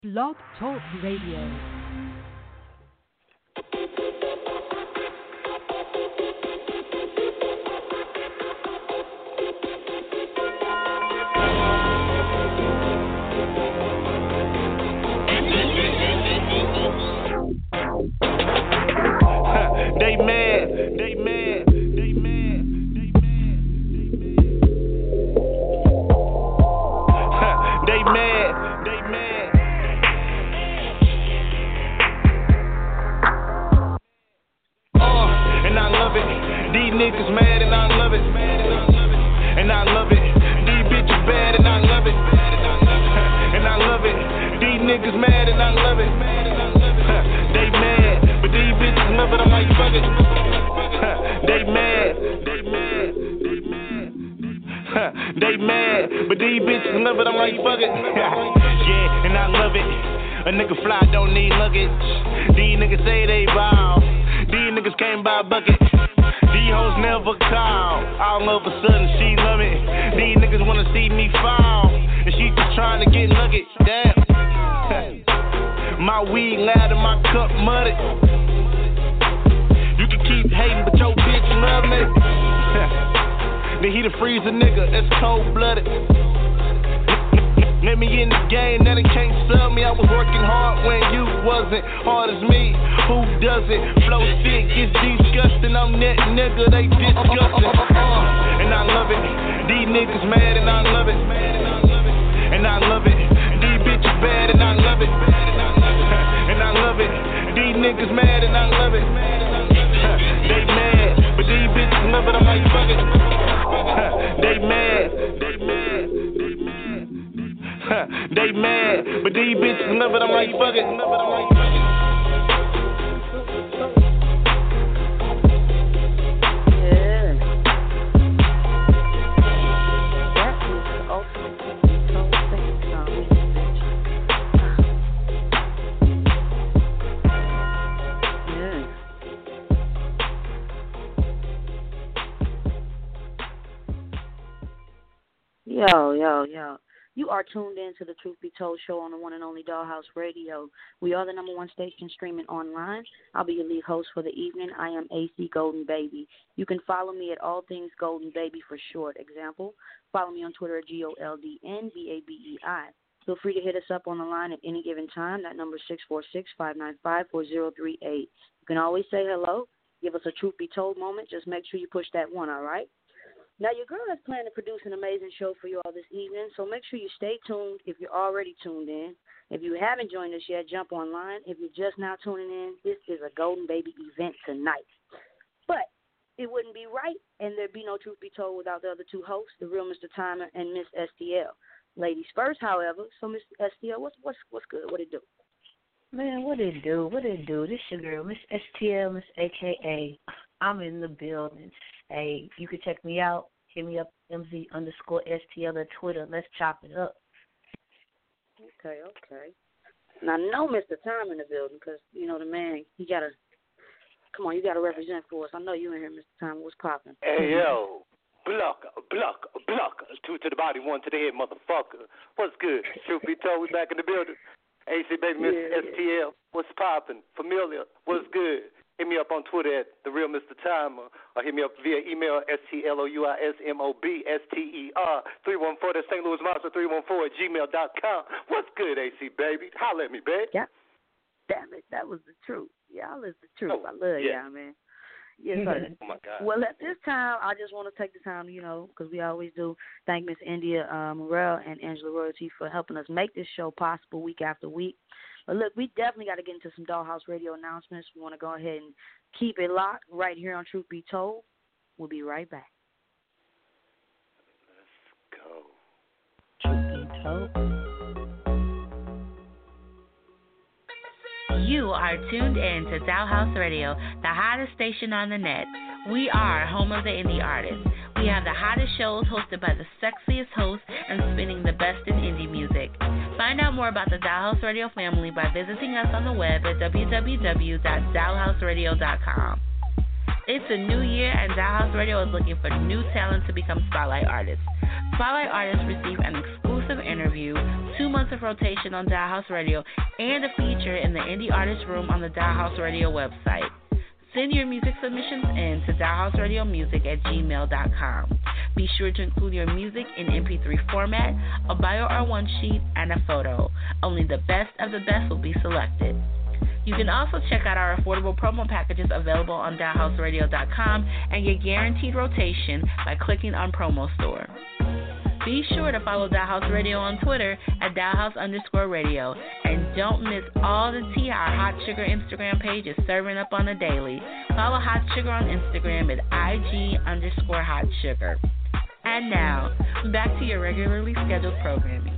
Blog Talk Radio. They mad, they mad, they mad, they mad, they mad, they mad. And I love it. These niggas mad and I love it. And I love it. These bitches bad and I love it. And I love it. These niggas mad and I love it. They mad, but these bitches love it. I'm like, fuck it. They mad, they mad, they mad. They mad, but these bitches love it. I'm like, fuck it. Yeah, and I love it. A nigga fly don't need luggage. These niggas say they bow. These niggas came by a bucket. These hoes never call. All of a sudden she love it. These niggas wanna see me fall, and she just trying to get luggage. Damn. My weed loud and my cup muddy. You can keep hating, but your bitch love me. Then he the freeze a nigga, that's cold blooded. Let me in the game, now they can't sub me. I was working hard when you wasn't hard as me. Who does it? Flow sick, it's disgusting. I'm that nigga, they disgusting. And I love it. These niggas mad and I love it. And I love it. These bitches bad and I love it. And I love it. These niggas mad and I love it. They mad, but these bitches love it. I'm like, fuck it. They mad, they mad, they mad. They mad, but these bitches love it. I'm like, fuck it. Yo. You are tuned in to the Truth Be Told show on the one and only Dollhouse Radio. We are the number one station streaming online. I'll be your lead host for the evening. I am AC Golden Baby. You can follow me at All Things Golden Baby for short. Example, follow me on Twitter at GOLDNBABEI. Feel free to hit us up on the line at any given time. That number is 646-595-4038. You can always say hello. Give us a Truth Be Told moment. Just make sure you push that one, all right? Now, your girl has planned to produce an amazing show for you all this evening, so make sure you stay tuned if you're already tuned in. If you haven't joined us yet, jump online. If you're just now tuning in, this is a Golden Baby event tonight. But it wouldn't be right, and there'd be no Truth Be Told without the other two hosts, the real Mr. Timer and Miss STL. Ladies first, however, so Miss STL, what's good? What it do? Man, what it do? This your girl, Miss STL, Miss AKA. I'm in the building. Hey, you can check me out. Hit me up, MZ_STL at Twitter. Let's chop it up. Okay. Now, no Mr. Time in the building because, you know, the man, you got to represent for us. I know you in here, Mr. Time. What's popping? Hey, yo. Block. Two to the body, one to the head, motherfucker. What's good? Truth be told, we back in the building. AC baby, Miss STL. What's popping? Familiar. What's good? Hit me up on Twitter at The Real Mr. Timer, or hit me up via email, STLOUISMOBSTER314, that's St. Louis Monster 314 at gmail.com. What's good, AC baby? Holla at me, babe. Yeah. Damn it, that was the truth. Y'all is the truth. I love y'all, man. Yes, sir. Oh, my God. Well, at this time, I just want to take the time, you know, because we always do, thank Miss India Morel and Angela Royalty for helping us make this show possible week after week. But look, we definitely got to get into some Dollhouse Radio announcements. We want to go ahead and keep it locked right here on Truth Be Told. We'll be right back. Let's go. Truth Be Told. You are tuned in to Dollhouse Radio, the hottest station on the net. We are home of the indie artists. We have the hottest shows hosted by the sexiest hosts and spinning the best in indie music. Find out more about the Dollhouse Radio family by visiting us on the web at www.dollhouseradio.com. It's a new year, and Dollhouse Radio is looking for new talent to become spotlight artists. Spotlight artists receive an exclusive interview, 2 months of rotation on Dial House Radio, and a feature in the Indie Artist Room on the Dial House Radio website. Send your music submissions in to dialhouseradiomusic@gmail.com. Be sure to include your music in MP3 format, a bio R1 sheet, and a photo. Only the best of the best will be selected. You can also check out our affordable promo packages available on dialhouseradio.com and get guaranteed rotation by clicking on Promo Store. Be sure to follow Dial House Radio on Twitter at dialhouse_radio. And don't miss all the tea our Hot Sugar Instagram page is serving up on a daily. Follow Hot Sugar on Instagram at IG_Hot Sugar. And now, back to your regularly scheduled programming.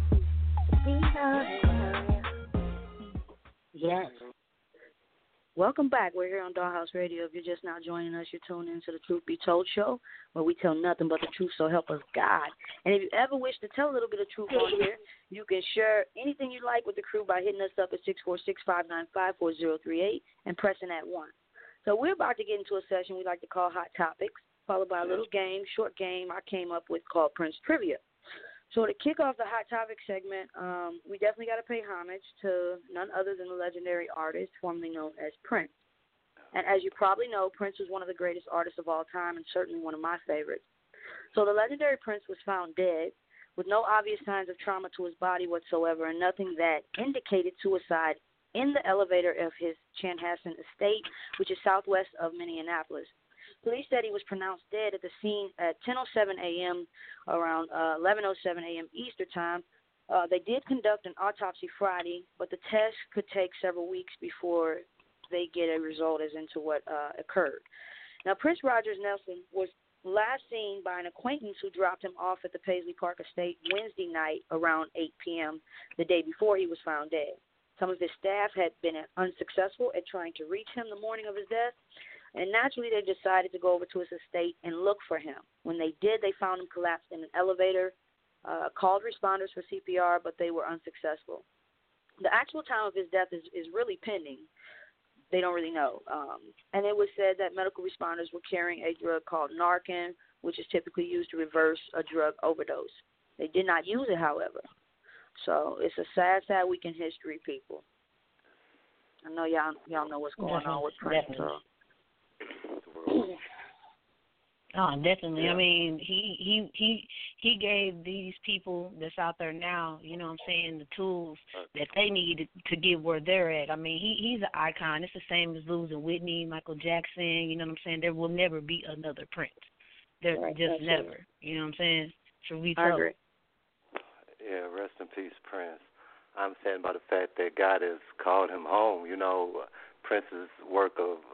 Yes. Welcome back. We're here on Dollhouse Radio. If you're just now joining us, you're tuned into the Truth Be Told show, where we tell nothing but the truth, so help us God. And if you ever wish to tell a little bit of truth on here, you can share anything you like with the crew by hitting us up at 646-595-4038 and pressing that 1. So we're about to get into a session we like to call Hot Topics, followed by a little game, short game I came up with called Prince Trivia. So to kick off the Hot Topic segment, we definitely got to pay homage to none other than the legendary artist formerly known as Prince. And as you probably know, Prince was one of the greatest artists of all time and certainly one of my favorites. So the legendary Prince was found dead with no obvious signs of trauma to his body whatsoever and nothing that indicated suicide in the elevator of his Chanhassen estate, which is southwest of Minneapolis. Police said he was pronounced dead at the scene at 10:07 a.m., around 11:07 a.m. Eastern Time. They did conduct an autopsy Friday, but the test could take several weeks before they get a result as into what occurred. Now, Prince Rogers Nelson was last seen by an acquaintance who dropped him off at the Paisley Park estate Wednesday night around 8 p.m., the day before he was found dead. Some of his staff had been unsuccessful at trying to reach him the morning of his death, and naturally they decided to go over to his estate and look for him. When they did, they found him collapsed in an elevator, called responders for CPR, but they were unsuccessful. The actual time of his death is really pending. They don't really know. And it was said that medical responders were carrying a drug called Narcan, which is typically used to reverse a drug overdose. They did not use it, however. So it's a sad, sad week in history, people. I know y'all know what's going on with Prince. Oh, definitely. I mean, he gave these people that's out there now, you know what I'm saying, the tools that they need to get where they're at. I mean, he's an icon. It's the same as losing Whitney, Michael Jackson, you know what I'm saying? There will never be another Prince. There just never. You know what I'm saying? So we I agree. Yeah, rest in peace, Prince. I'm saying about the fact that God has called him home. You know, Prince's work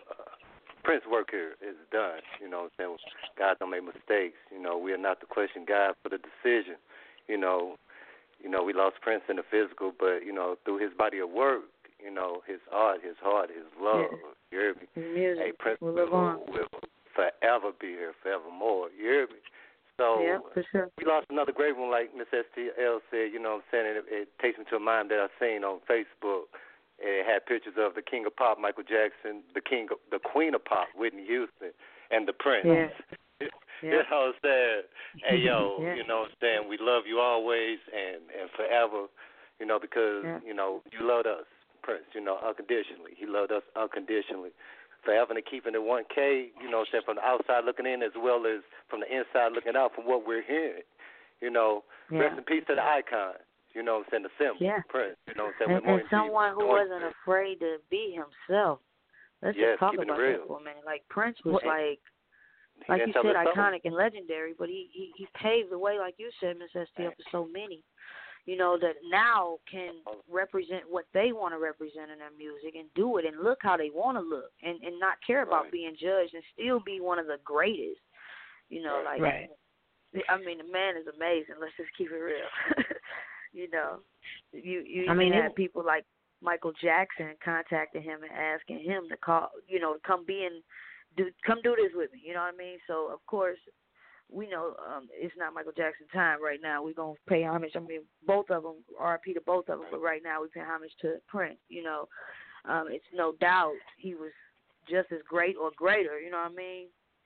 here is done. You know what I'm saying? God don't make mistakes. You know, we are not to question God for the decision. You know, we lost Prince in the physical, but, you know, through his body of work, you know, his art, his heart, his love, you hear me? Music. Hey, Prince will live on. will forever be here, forevermore. You hear me? So yeah, for sure. We lost another great one, like Miss STL said, you know what I'm saying? It takes me to a mind that I seen on Facebook. It had pictures of the King of Pop, Michael Jackson, the Queen of Pop, Whitney Houston, and the Prince. Yeah. You know what I'm saying? Hey, yo, yeah. you know what I'm saying? We love you always and forever, you know, because, you know, you loved us, Prince, you know, unconditionally. He loved us unconditionally. Forever and keeping it 1K, you know what I'm saying, from the outside looking in as well as from the inside looking out from what we're hearing. You know, rest in peace to the icon. You know what I'm saying? The symbol, Prince. You know what I'm saying? And someone who wasn't afraid to be himself. Let's just talk about that for a minute. Like, Prince was like you said, iconic and legendary, but he paved the way, like you said, Miss STL, for so many, you know, that now can represent what they want to represent in their music and do it and look how they want to look and not care about being judged and still be one of the greatest, you know, like, I mean, the man is amazing. Let's just keep it real. You know, you had people like Michael Jackson contacting him and asking him to call, you know, come do this with me. You know what I mean? So of course, we know it's not Michael Jackson's time right now. We're gonna pay homage. I mean, both of them, R.I.P. to both of them. But right now, we pay homage to Prince. You know, it's no doubt he was just as great or greater. You know what I mean?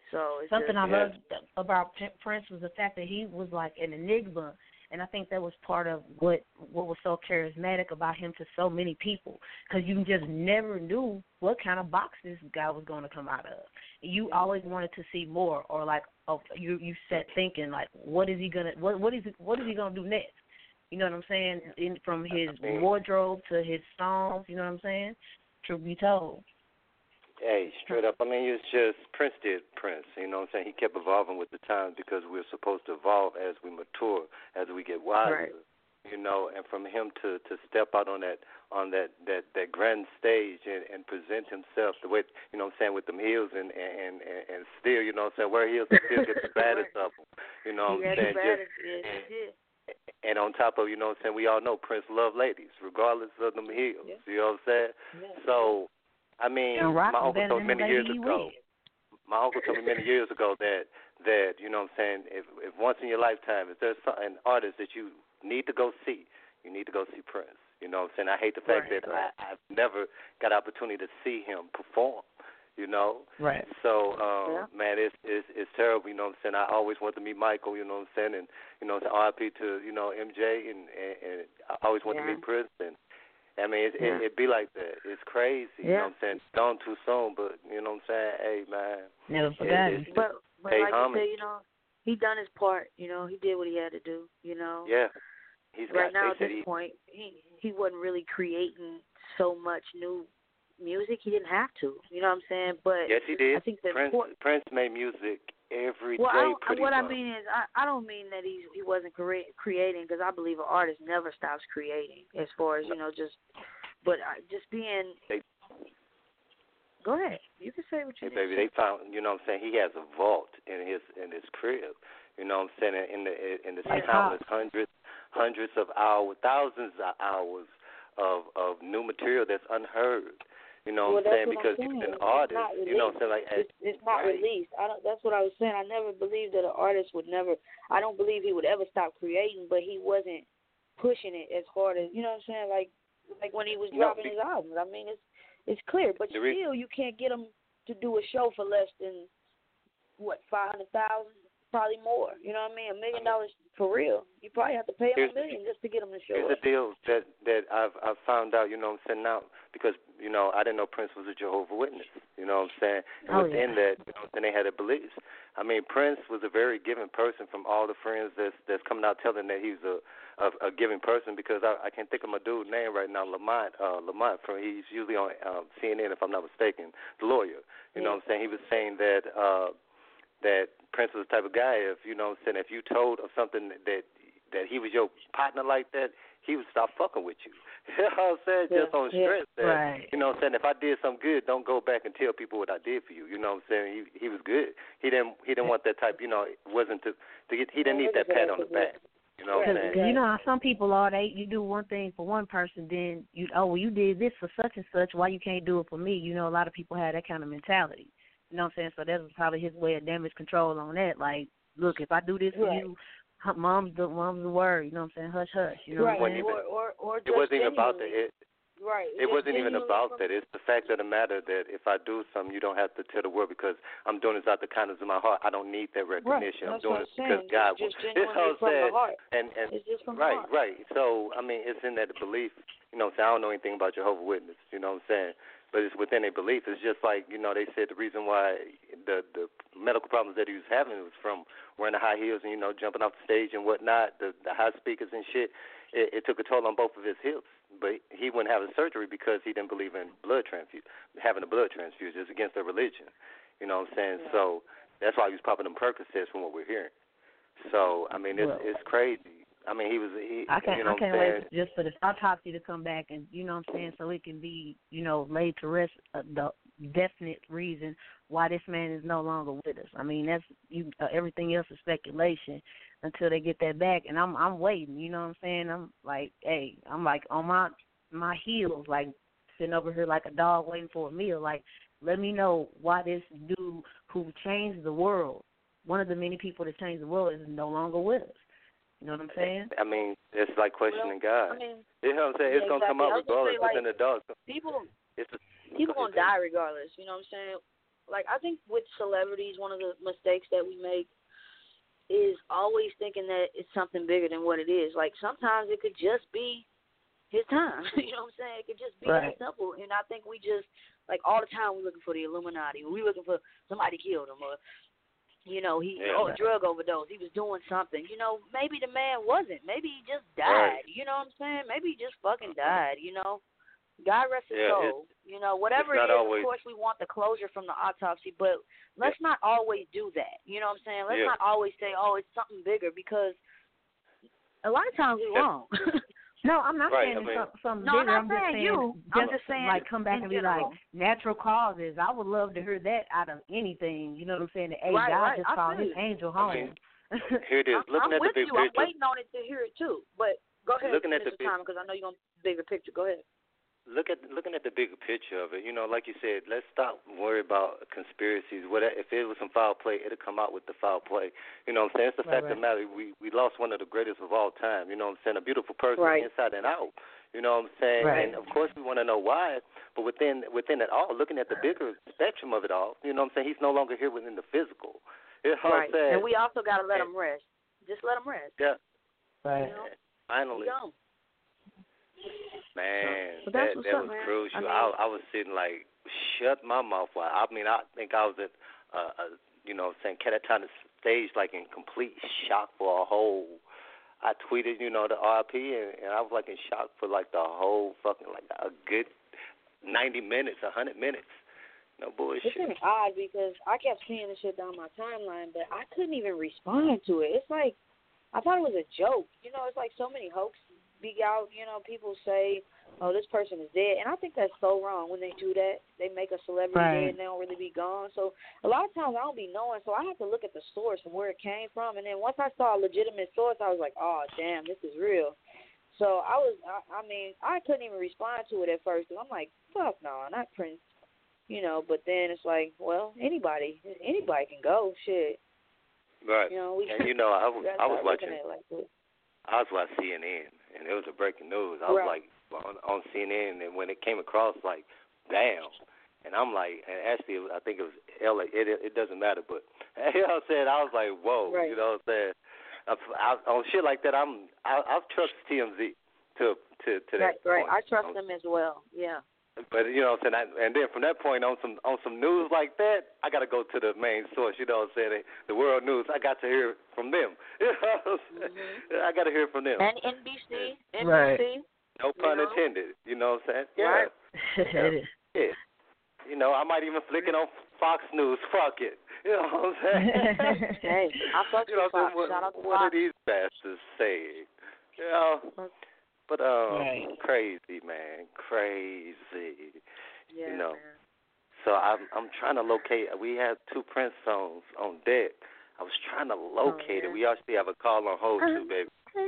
So it's something just, I loved about Prince was the fact that he was like an enigma, and I think that was part of what was so charismatic about him to so many people, because you just never knew what kind of box this guy was going to come out of. You always wanted to see more, or like you sat thinking like, what is he gonna what is he gonna do next? You know what I'm saying? From his wardrobe to his songs, you know what I'm saying? Truth be told. Hey, straight up. I mean, it's just Prince did Prince. You know what I'm saying? He kept evolving with the times because we're supposed to evolve as we mature, as we get wiser. Right. You know, and from him to step out on that grand stage and present himself the way, you know what I'm saying, with them heels and still, you know what I'm saying, wear heels and still get the baddest of them. You know what I'm saying? And on top of, you know what I'm saying, we all know Prince loved ladies, regardless of them heels. Yeah. You know what I'm saying? Yeah. So, I mean, my uncle told me many years ago. My uncle told me many years ago that you know what I'm saying, if once in your lifetime, if there's an artist that you need to go see, you need to go see Prince. You know what I'm saying? I hate the fact that I've never got an opportunity to see him perform. You know, right? So, man, it's terrible. You know what I'm saying? I always want to meet Michael. You know what I'm saying? And you know, RIP to MJ, and I always want to meet Prince. And I mean, it be like that. It's crazy. You know what I'm saying? Gone too soon, but you know what I'm saying? Hey, man, never forgot. But like you said, you know, he done his part. You know, he did what he had to do. You know. Yeah. Right now at this point, he wasn't really creating so much new music. He didn't have to, you know what I'm saying? But yes, he did. I think that Prince made music every day. What I mean is, I don't mean that he wasn't creating, because I believe an artist never stops creating. As far as but just being. Go ahead. You can say what you need. Baby, they found. You know what I'm saying? He has a vault in his crib. You know what I'm saying? In the countless hundreds of hours, thousands of hours of new material that's unheard. You know what I'm saying? Because he's an artist. You know what I'm saying? It's not released. That's what I was saying. I never believed that an artist would never. I don't believe he would ever stop creating, but he wasn't pushing it as hard as, you know what I'm saying? Like when he was dropping his albums. I mean, it's clear, but still you can't get him to do a show for less than $500,000. Probably more. You know what I mean? $1 million for real. You probably have to pay him $1 million just to get him to show up. Here's the deal that I've found out. You know what I'm saying, now, because I didn't know Prince was a Jehovah's Witness. You know what I'm saying? And within that, you know, then they had their beliefs. I mean, Prince was a very giving person. From all the friends that's coming out telling that he's a giving person, because I can't think of my dude's name right now, Lamont. He's usually on CNN, if I'm not mistaken, the lawyer. You know what I'm saying? He was saying that Prince was the type of guy, if you know what I'm saying, if you told of something that he was your partner like that, he would stop fucking with you. You know what I'm saying? Just on strength. That, you know what I'm saying? If I did something good, don't go back and tell people what I did for you. You know what I'm saying? He was good. He didn't want that type, it wasn't to get, he didn't need that pat on the back. You know what I'm saying? You know how some people are, you do one thing for one person, then you did this for such and such, why you can't do it for me? You know, a lot of people have that kind of mentality. You know what I'm saying? So that was probably his way of damage control on that. Like, look, if I do this for you, mom's the word. You know what I'm saying? Hush, hush. You know what I'm saying? Or it wasn't even about that. It wasn't even about that. It's the fact of the matter that if I do something, you don't have to tell the world, because I'm doing this out the kindness of my heart. I don't need that recognition. I'm doing it because God wants. This whole said, and it's just from the heart. Right. So I mean, it's in that belief. You know what I'm saying? I don't know anything about Jehovah's Witness. You know what I'm saying? But it's within a belief. It's just like, they said the reason why the medical problems that he was having was from wearing the high heels and, jumping off the stage and whatnot, the high speakers and shit. It took a toll on both of his hips. But he wouldn't have a surgery because he didn't believe in having a blood transfusion. It's against their religion. You know what I'm saying? Yeah. So that's why he was popping them Percocets from what we're hearing. So, I mean, it's crazy. I mean, I can't wait just for this autopsy to come back, and you know what I'm saying, so it can be, laid to rest the definite reason why this man is no longer with us. I mean, that's everything else is speculation until they get that back, and I'm waiting. You know what I'm saying? I'm like on my heels, like sitting over here like a dog waiting for a meal. Like, let me know why this dude who changed the world, one of the many people that changed the world, is no longer with us. You know what I'm saying? I mean, it's like questioning God. I mean, you know what I'm saying? It's going to come out regardless within the dog. People going to die regardless. You know what I'm saying? Like, I think with celebrities, one of the mistakes that we make is always thinking that it's something bigger than what it is. Like, sometimes it could just be his time. You know what I'm saying? It could just be that simple. And I think we just, like, all the time we're looking for the Illuminati. We're looking for somebody killed him, or, you know, drug overdose. He was doing something. You know, maybe the man wasn't. Maybe he just died. You know what I'm saying? Maybe he just fucking died, you know? God rest his soul. You know, whatever it is, of course, we want the closure from the autopsy, but let's not always do that. You know what I'm saying? Let's not always say, oh, it's something bigger, because a lot of times we're wrong. No, I'm not saying it's something bigger. I'm just saying, like, come back and be like, natural causes. I would love to hear that out of anything. You know what I'm saying? The God just called his angel home. Here it is. Looking at the big picture. I'm waiting on it to hear it, too. But go ahead, Mr. Thomas, because I know you're going to bigger picture. Go ahead. Looking at the bigger picture of it, you know, like you said, let's stop worrying about conspiracies. If it was some foul play, it'll come out with the foul play. You know what I'm saying? It's the fact of the matter. We lost one of the greatest of all time. You know what I'm saying? A beautiful person inside and out. You know what I'm saying? And of course we want to know why, but within it all, looking at the bigger spectrum of it all, you know what I'm saying? He's no longer here within the physical. You know what I'm saying? And we also got to let him rest. Just let him rest. Yeah. Right. You know? Finally. Man, that was man. crucial. I was sitting like, shut my mouth wide. I mean, I think I was at, you know, saying, at that time the stage like in complete shock for a whole. I tweeted, you know, the RIP, and I was like in shock for like the whole fucking like a good 90 minutes, 100 minutes. No bullshit. It's kind of odd because I kept seeing this shit down my timeline, but I couldn't even respond to it. It's like I thought it was a joke. You know, it's like so many hoaxes be out, you know, people say, oh, this person is dead. And I think that's so wrong when they do that. They make a celebrity dead and they don't really be gone. So a lot of times I don't be knowing, so I have to look at the source and where it came from. And then once I saw a legitimate source, I was like, oh, damn, this is real. So I couldn't even respond to it at first. Because I'm like, fuck no, not Prince. You know, but then it's like, well, anybody can go, shit. Right. You know, and you know, I was watching. Like I was watching CNN, and it was a breaking news. I was like on CNN, and when it came across, like, damn. And I'm like, and actually, I think it was LA. It doesn't matter, but you know what I'm saying. I was like, whoa, you know what I'm saying. On shit like that, I've trusted TMZ to that point. Right. I trust them as well. Yeah. But you know what I'm saying, and then from that point on some news like that, I got to go to the main source. You know what I'm saying, the world news. I got to hear from them. You know what I'm saying? I got to hear from them. And NBC. Right. No pun intended. You know what I'm saying? Yeah. Right. Yeah. You know, I might even flick it on Fox News. Fuck it. You know what I'm saying? Hey, I fuck you know, Fox. Shout out to Fox. What are these bastards saying? You know. But crazy, man, crazy. Yeah, you know. Man. So I'm trying to locate. We have 2 Prince songs on deck. I was trying to locate it. We actually have a call on hold too, baby.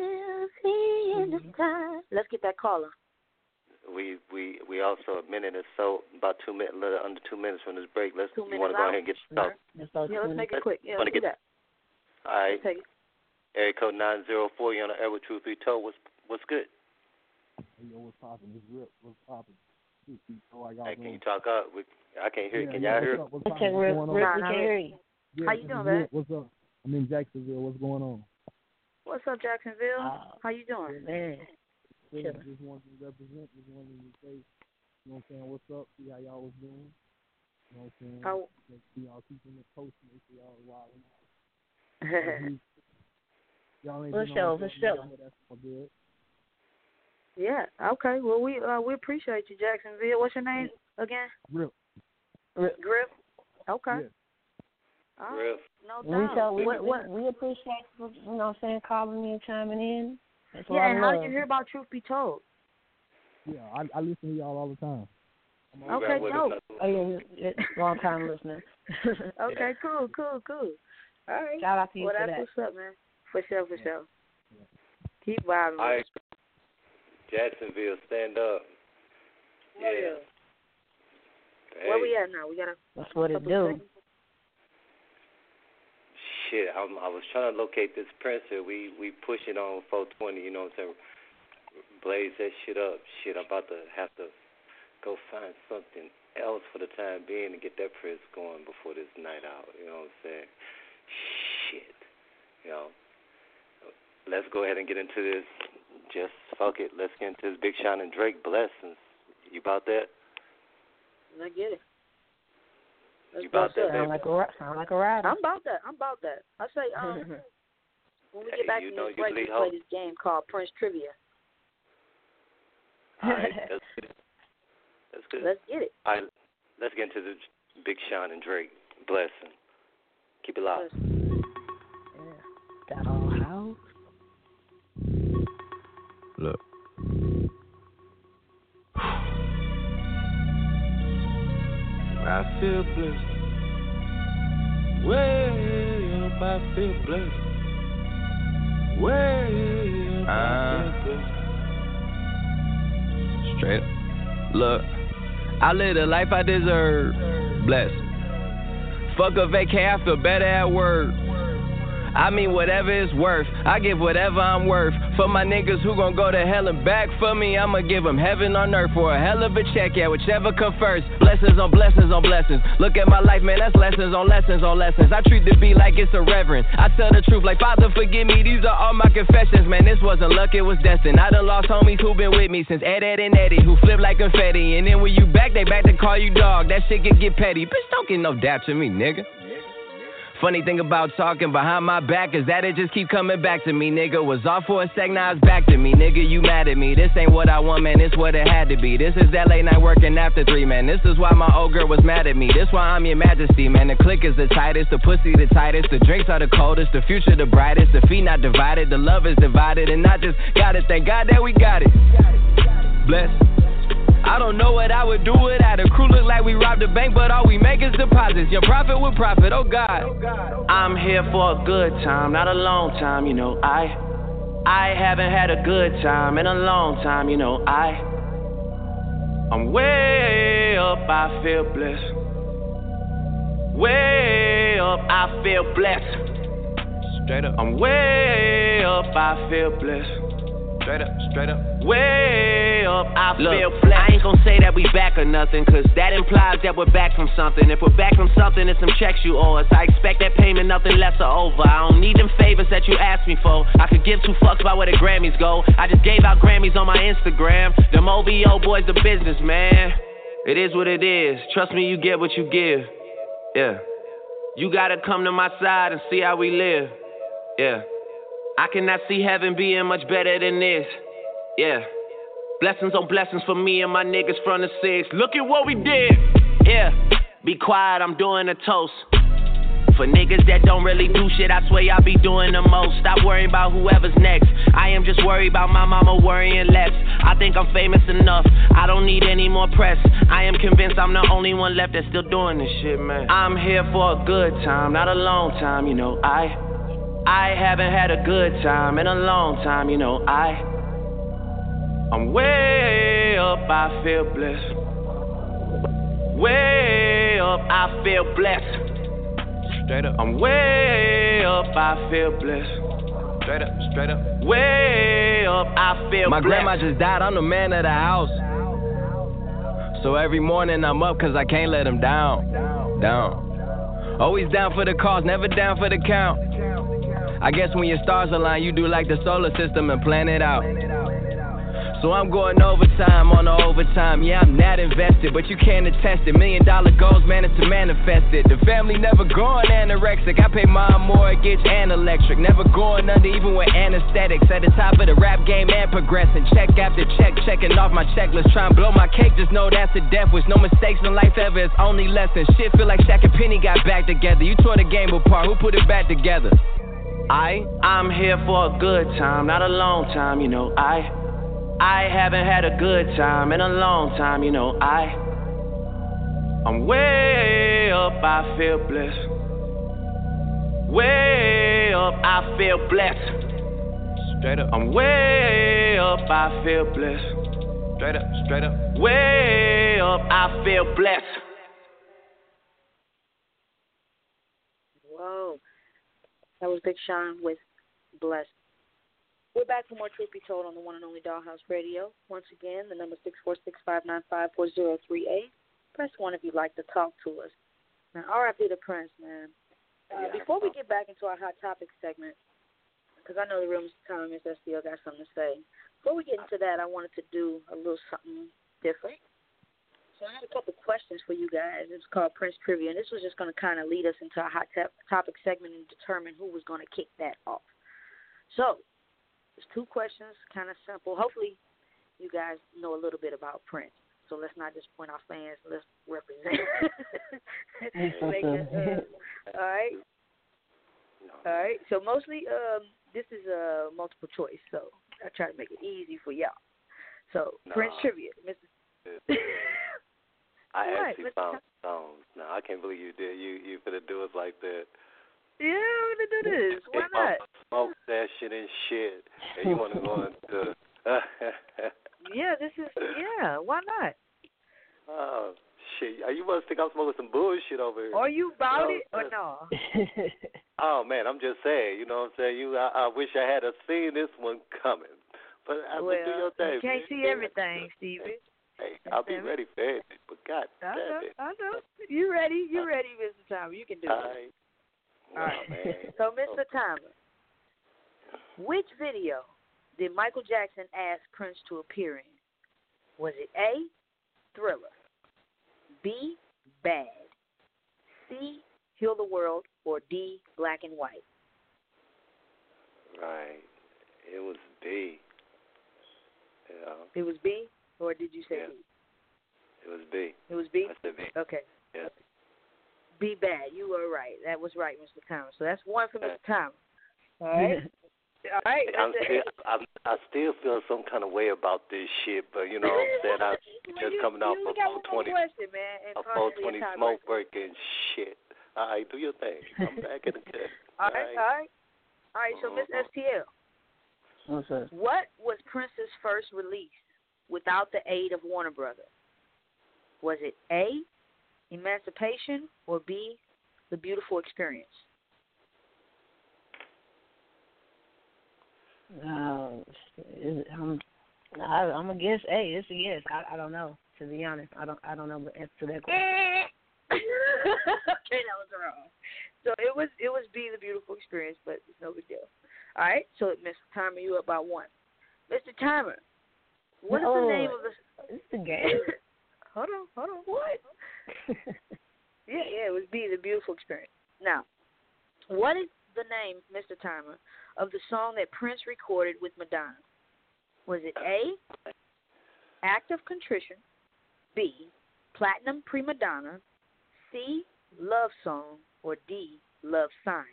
Let's get that caller. We also a minute or so, about 2 minutes, a little under 2 minutes from this break. You want to go ahead and get started? Yeah, let's make it quick. Yeah, let's do that. All right. Area code 904. You on the air with Truth Be Told. What's good? Yo, what's poppin'? It's Rip. What's poppin'? Hey, can you talk up? I can't hear you. Can y'all hear? We can hear you. How you doing, man? What's up? I'm in Jacksonville. What's going on? What's up, Jacksonville? How you doing? Man. Just wanted to represent. Just wanted to say, you know what I'm saying, what's up? See how y'all was doing. You know what I'm saying? See y'all keeping it posted. Make sure y'all wilding out. Y'all ain't for sure. That's all good. Yeah. Okay. Well, we appreciate you, Jacksonville. What's your name again? Grip. Grip. Okay. Yeah. Grip. No doubt. We appreciate you know what I'm saying, calling me and chiming in. That's and how did you hear about Truth Be Told? Yeah, I listen to y'all all the time. Okay, dope. Oh yeah, long time listener. Okay, cool. All right. Shout out to you for that. What's up, man? For sure. Yeah. Keep vibing. All right. Jacksonville, stand up. Yeah. Hey. Where we at now? We got That's what it do. Shit, I was trying to locate this Prince here. We push it on 420, you know what I'm saying? Blaze that shit up. Shit, I'm about to have to go find something else for the time being and get that press going before this night out. You know what I'm saying? Shit. You know. Let's go ahead and get into this. Just fuck it. Let's get into this Big Sean and Drake Blessings. You about that? I get it. You about that, baby? Sound like a rider. I'm about that. I say, when we get back from this break, we play this game called Prince Trivia. All right, that's good. That's good. Let's get it. All right, let's get into the Big Sean and Drake Blessing. Keep it loud. Yeah. That all house. Look. I feel blessed. Way up, I feel blessed. Way up, I feel blessed. Straight up. Look, I live the life I deserve. Blessed. Fuck a vacay, I feel better at work. I mean whatever it's worth, I give whatever I'm worth. For my niggas who gon' go to hell and back for me, I'ma give them heaven on earth for a hell of a check, yeah, whichever come first. Blessings on blessings on blessings. Look at my life, man, that's lessons on lessons on lessons. I treat the beat like it's a reverend. I tell the truth like, Father, forgive me, these are all my confessions. Man, this wasn't luck, it was destined. I done lost homies who been with me since Ed and Eddie, who flip like confetti. And then when you back, they back to call you dog. That shit can get petty. Bitch, don't get no dap to me, nigga. Funny thing about talking behind my back is that it just keep coming back to me, nigga. Was off for a sec, now it's back to me, nigga. You mad at me? This ain't what I want, man. This what it had to be. This is that late night working after 3, man. This is why my old girl was mad at me. This why I'm your majesty, man. The click is the tightest, the pussy the tightest, the drinks are the coldest, the future the brightest, the feet not divided, the love is divided, and I just gotta thank God that we got it. Bless. I don't know what I would do without a crew. Look like we robbed a bank, but all we make is deposits. Your profit with profit, oh God. I'm here for a good time, not a long time, you know. I haven't had a good time in a long time, you know. I'm way up, I feel blessed. Way up, I feel blessed. Straight up. I'm way up, I feel blessed. Straight up. Way up, I feel blessed. I ain't gon' say that we back or nothing, cause that implies that we're back from something. If we're back from something, it's some checks you owe us. I expect that payment, nothing less or over. I don't need them favors that you asked me for. I could give 2 fucks about where the Grammys go. I just gave out Grammys on my Instagram. Them OVO boys, the business, man. It is what it is. Trust me, you get what you give. Yeah. You gotta come to my side and see how we live. Yeah. I cannot see heaven being much better than this. Yeah. Blessings on blessings for me and my niggas from the 6. Look at what we did. Yeah. Be quiet, I'm doing a toast. For niggas that don't really do shit, I swear y'all be doing the most. Stop worrying about whoever's next. I am just worried about my mama worrying less. I think I'm famous enough, I don't need any more press. I am convinced I'm the only one left that's still doing this shit, man. I'm here for a good time, not a long time, you know. I haven't had a good time in a long time, you know. I'm way up, I feel blessed. Way up, I feel blessed. Straight up. I'm way up, I feel blessed. Straight up. Way up, I feel blessed. My grandma just died, I'm the man of the house. So every morning I'm up cause I can't let him down. Always down for the cause, never down for the count. I guess when your stars align, you do like the solar system and plan it out. So I'm going overtime on the overtime. Yeah, I'm not invested, but you can't attest it. $1 million goals, managed to manifest it. The family never going anorexic. I pay my mortgage and electric. Never going under even with anesthetics. At the top of the rap game and progressing. Check after check, checking off my checklist. Try and blow my cake, just know that's a death wish. No mistakes in life ever, it's only lessons. Shit feel like Shaq and Penny got back together. You tore the game apart, who put it back together? I'm here for a good time, not a long time, you know. I haven't had a good time in a long time, you know. I'm way up, I feel blessed. Way up, I feel blessed. Straight up. I'm way up, I feel blessed. Straight up. Way up, I feel blessed. Whoa. That was Big Sean with Blessed. We're back for more Truth Be Told on the one and only Dollhouse Radio. Once again, the number 646-595-4038. Press 1 if you'd like to talk to us. Now, R.I.P. to Prince, man. Before we get back into our Hot Topic segment, because I know the real Mr. Tom and Miss STL got something to say. Before we get into that, I wanted to do a little something different. So I had a couple questions for you guys. It's called Prince Trivia, and this was just going to kind of lead us into our Hot Topic segment and determine who was going to kick that off. So, there's 2 questions, kind of simple. Hopefully, you guys know a little bit about Prince. So let's not just point our fans. Let's represent. All right. All right. So mostly, this is a multiple choice. So I try to make it easy for y'all. So Prince Trivia, Mr. I actually found songs. No, I can't believe you did. You gonna do it like that? Yeah, I'm gonna do this. Why not? Smoke that shit and shit. And you want to go into? Yeah, this is. Yeah, why not? Oh shit! You must think I'm smoking some bullshit over here. Are you about it or no? Oh man, I'm just saying. You know what I'm saying? I wish I had seen this one coming. But I will do your thing. You can't see everything, Stevie. Hey, I'll be ready for it. But God damn it. I know. You ready? You ready, Mr. Timer? You can do it. All right. Man. So, Mr. Timer, which video did Michael Jackson ask Prince to appear in? Was it A, Thriller, B, Bad, C, Heal the World, or D, Black and White? Right. It was B. Yeah. It was B, or did you say B? It was B. It was B? I said B. Okay. Yeah. B, Bad. You were right. That was right, Mr. Thomas. So that's 1 for Mr. Thomas. All right. All right. I still feel some kind of way about this shit, but you know what I'm saying? I'm just coming off a 420, a 420 smoke break and shit. All right, do your thing. I'm back in the cut. All right. So, Miss STL. What's up? What was Prince's first release without the aid of Warner Brothers? Was it A, Emancipation, or B, The Beautiful Experience? I'm gonna guess A. It's a yes. I don't know. To be honest, I don't know the answer to that question. Okay, that was wrong. So it was B, The Beautiful Experience, but it's no big deal. All right. So Mr. Timer, you up by 1. Mr. Timer, what is the name of the? It's the game. Hold on. What? Yeah, it was B, The Beautiful Experience. Now, what is the name, Mr. Timer, of the song that Prince recorded with Madonna? Was it A, Act of Contrition, B, Platinum Prima Donna, C, Love Song, or D, Love Sign?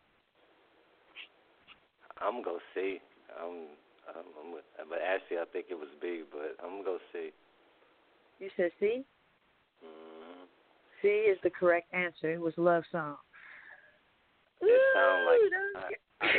I'm going to C. But actually, I think it was B, but I'm going to go C. You said C? Mm-hmm. C is the correct answer. It was Love Song. It sounds like,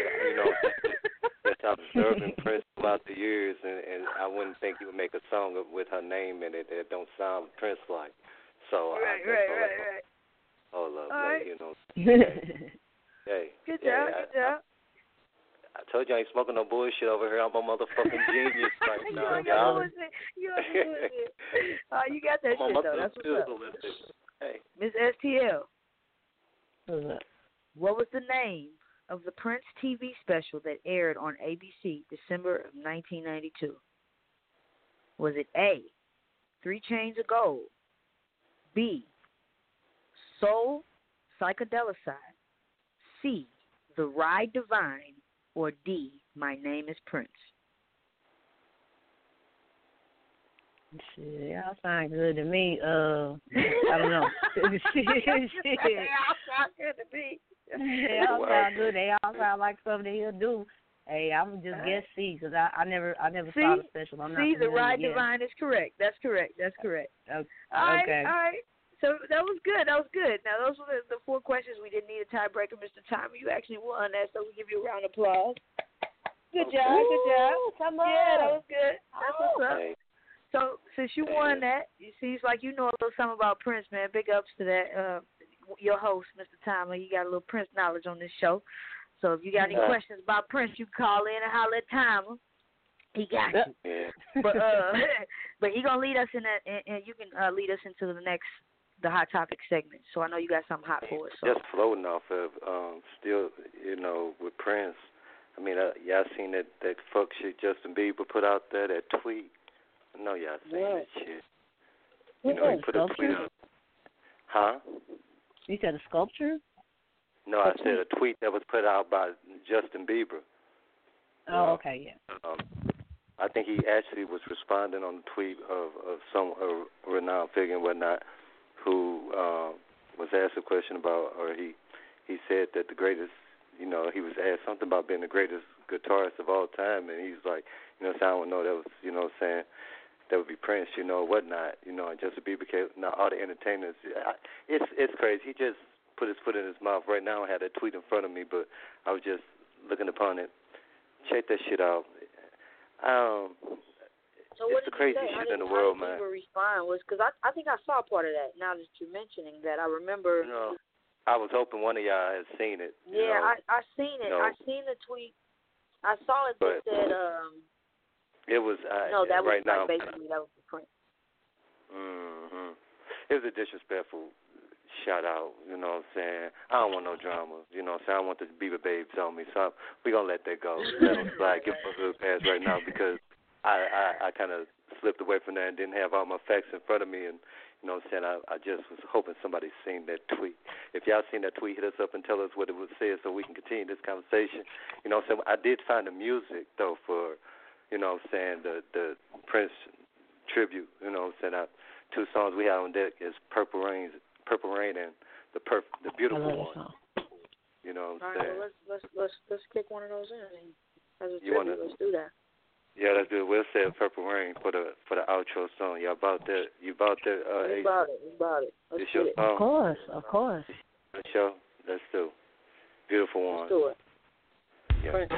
I'm observing Prince throughout the years, and I wouldn't think he would make a song with her name in it that don't sound Prince-like. So right. Hold up, right. you know. Hey. Good job. I told you I ain't smoking no bullshit over here. I'm a motherfucking genius right now, y'all. You got that shit, though. That's what's up. Hey. Miss STL. What's up? What was the name of the Prince TV special that aired on ABC December of 1992? Was it A, 3 Chains of Gold, B, Soul Psychedelicide, C, The Ride Divine, or D, My Name is Prince? Shit, y'all sound good to me. I don't know. Shit. They all sound good to me. They all sound good. They all sound like something he'll do. Hey, I'm just guess C because I never saw the special. I'm not C, The Ride yet. Divine is correct. That's correct. Okay. All right. So that was good. Now, those were the 4 questions. We didn't need a tiebreaker, Mr. Timer. You actually won that, so we give you a round of applause. Good job. Come on. Yeah, that was good. That's what's up. So since you won that, it seems like you know a little something about Prince, man. Big ups to that. Your host, Mr. Timer, you got a little Prince knowledge on this show. So if you got any questions about Prince, you can call in and holler at Timer. He got you. Yeah. But he gonna lead us in that, and you can lead us into the hot topic segment. So I know you got something hot for us. So. Just floating off of still, with Prince. I mean, y'all seen that fuck shit Justin Bieber put out there, that tweet? I know y'all seen that shit. He put a tweet up. Huh? You said a sculpture? No, I said a tweet that was put out by Justin Bieber. Oh, okay, yeah. I think he actually was responding on the tweet of some renowned figure and whatnot who was asked a question about, or he said that the greatest, he was asked something about being the greatest guitarist of all time, and he's like, I don't know, that was, saying that would be Prince, whatnot, and Justin Bieber became, now all the entertainers, it's crazy. He just put his foot in his mouth right now. I had that tweet in front of me, but I was just looking upon it. Check that shit out. So it's the craziest shit in the world, man. How did respond? Because I think I saw part of that. Now that you're mentioning that, I remember. I was hoping one of y'all had seen it. Yeah, I seen it. I seen the tweet. I saw it that said. It was. No, that was right now. Basically, that was the print. Mm-hmm. It was a disrespectful shout out. You know what I'm saying? I don't want no drama. You know what I'm saying? I don't want the Bieber babes on me, so we're gonna let that go. Let them slide. Give them a good pass right now because I kind of slipped away from that and didn't have all my facts in front of me, and you know what I'm saying, I just was hoping somebody seen that tweet. If y'all seen that tweet, hit us up and tell us what it was said so we can continue this conversation. You know what I'm saying? I did find the music though for, you know what I'm saying, the Prince tribute. You know what I'm saying? Two songs we have on deck is Purple Rain and the Beautiful One. You know what I'm saying? All right, well, let's kick one of those in. As a tribute, let's do that. Yeah, let's do it. We'll say Purple Rain for the outro song. Y'all about that? You about that? We about it. Let's do it. Of course. Let's show. Let's do. Beautiful One. Let's do it. Yeah. Prince.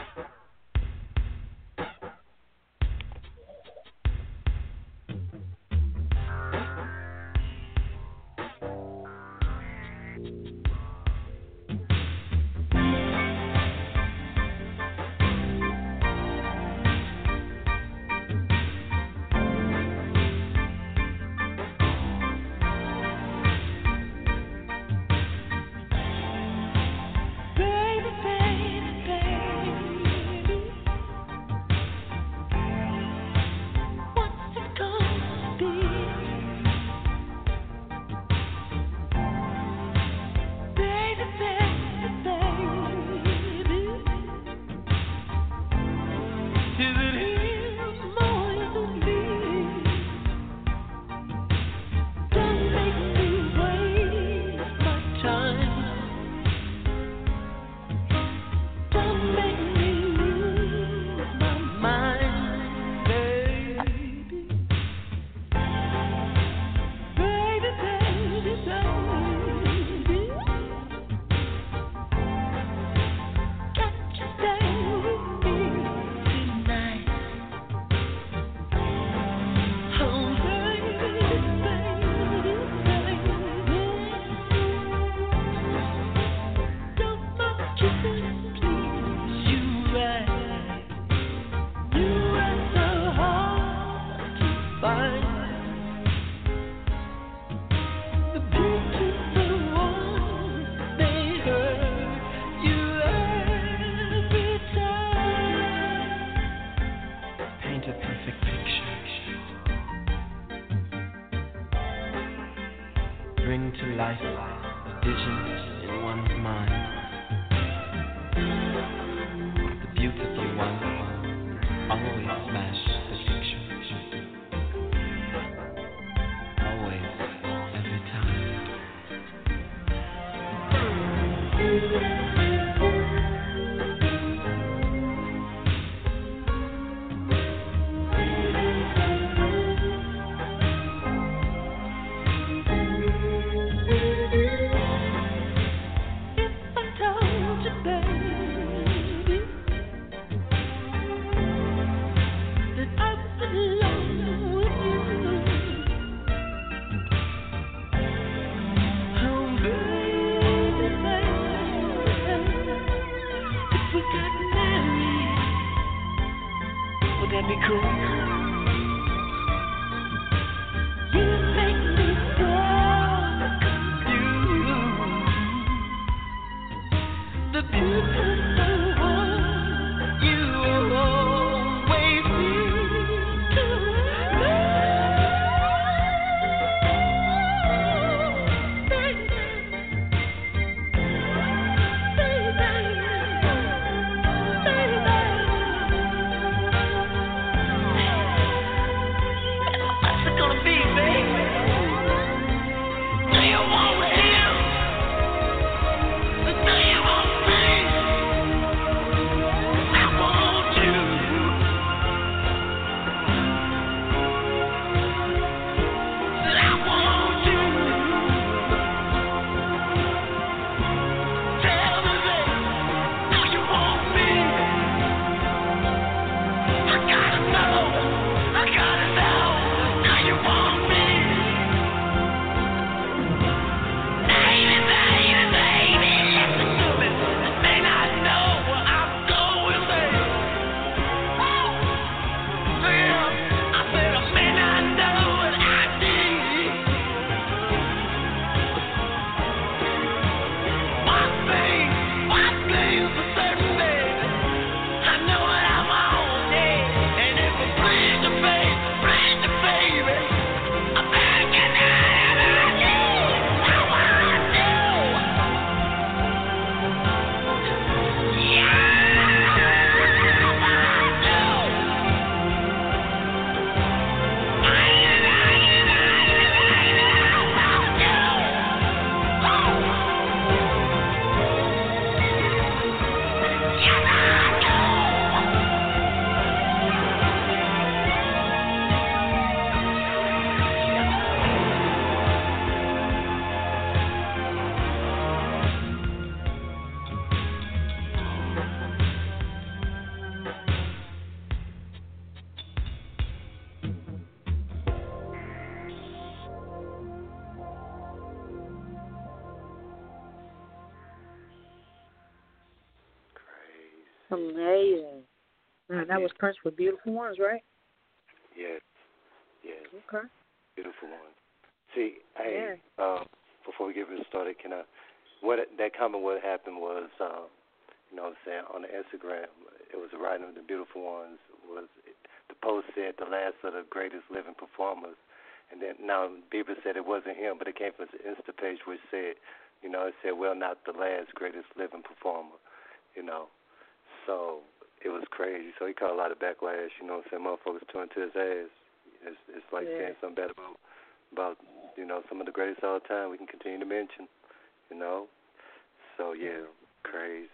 Amazing. Man, that was Prince with Beautiful Ones, right? Yes. Okay. Beautiful Ones. See, hey, before we get really started, that comment what happened was, you know what I'm saying, on the Instagram, it was writing of the Beautiful Ones, the post said the last of the greatest living performers. And then now Bieber said it wasn't him, but it came from his Insta page which said, you know, it said, well, not the last greatest living performer, you know. So it was crazy. So he caught a lot of backlash, you know what I'm saying, motherfuckers turned to his ass. It's like saying something bad about, you know, some of the greatest of all time we can continue to mention, you know. So, yeah, crazy.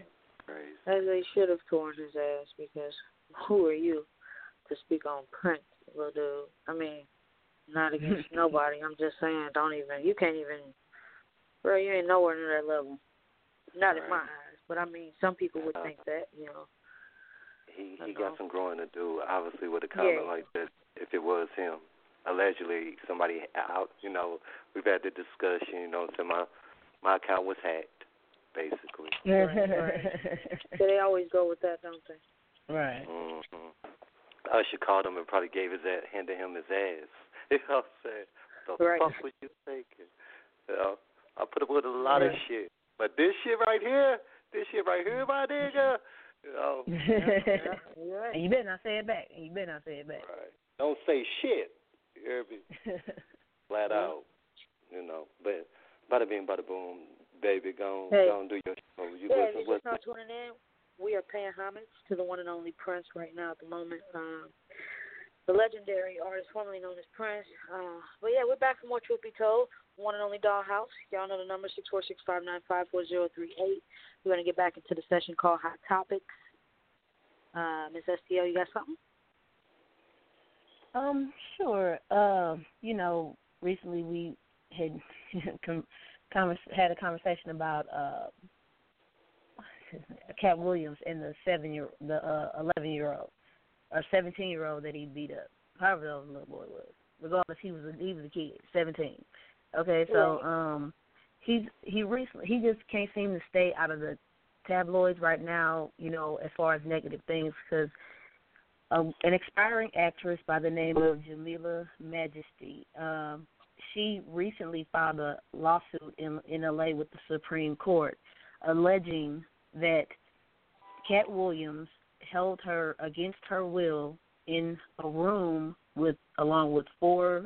As they should have torn his ass, because who are you to speak on Prince, little dude? I mean, not against nobody. I'm just saying, you can't even, bro, you ain't nowhere near that level. Not in my eyes, but I mean, some people would think that, you know. He got some growing to do, obviously, with a comment like that, if it was him. Allegedly, somebody out, you know, we've had the discussion, you know, so my account was hacked, basically. Right. So they always go with that, don't they? Right. Mm-hmm. Usher called him and probably handed him his ass. You know what I'm saying? The fuck was you thinking? You know, I put up with a lot of shit. But this shit right here, my nigga, you know. And you better not say it back. Right. Don't say shit. You hear me? Flat out. You know. But bada bing, bada boom, baby, go on, do your show. If you're just not tuning in, we are paying homage to the one and only Prince right now at the moment. The legendary artist formerly known as Prince. But yeah, we're back for more Truth Be Told. One and only Dollhouse. Y'all know the number, 646-595-4038. We're going to get back into the session called Hot Topics. Ms. STL, you got something? Sure. You know, recently we had had a conversation about Cat Williams and the 11-year-old or 17-year-old that he beat up. However the little boy was, regardless, he was a kid, 17. Okay, so he just can't seem to stay out of the tabloids right now. You know, as far as negative things, because an expiring actress by the name of Jamila Majesty, she recently filed a lawsuit in L.A. with the Supreme Court, alleging that Cat Williams held her against her will in a room along with four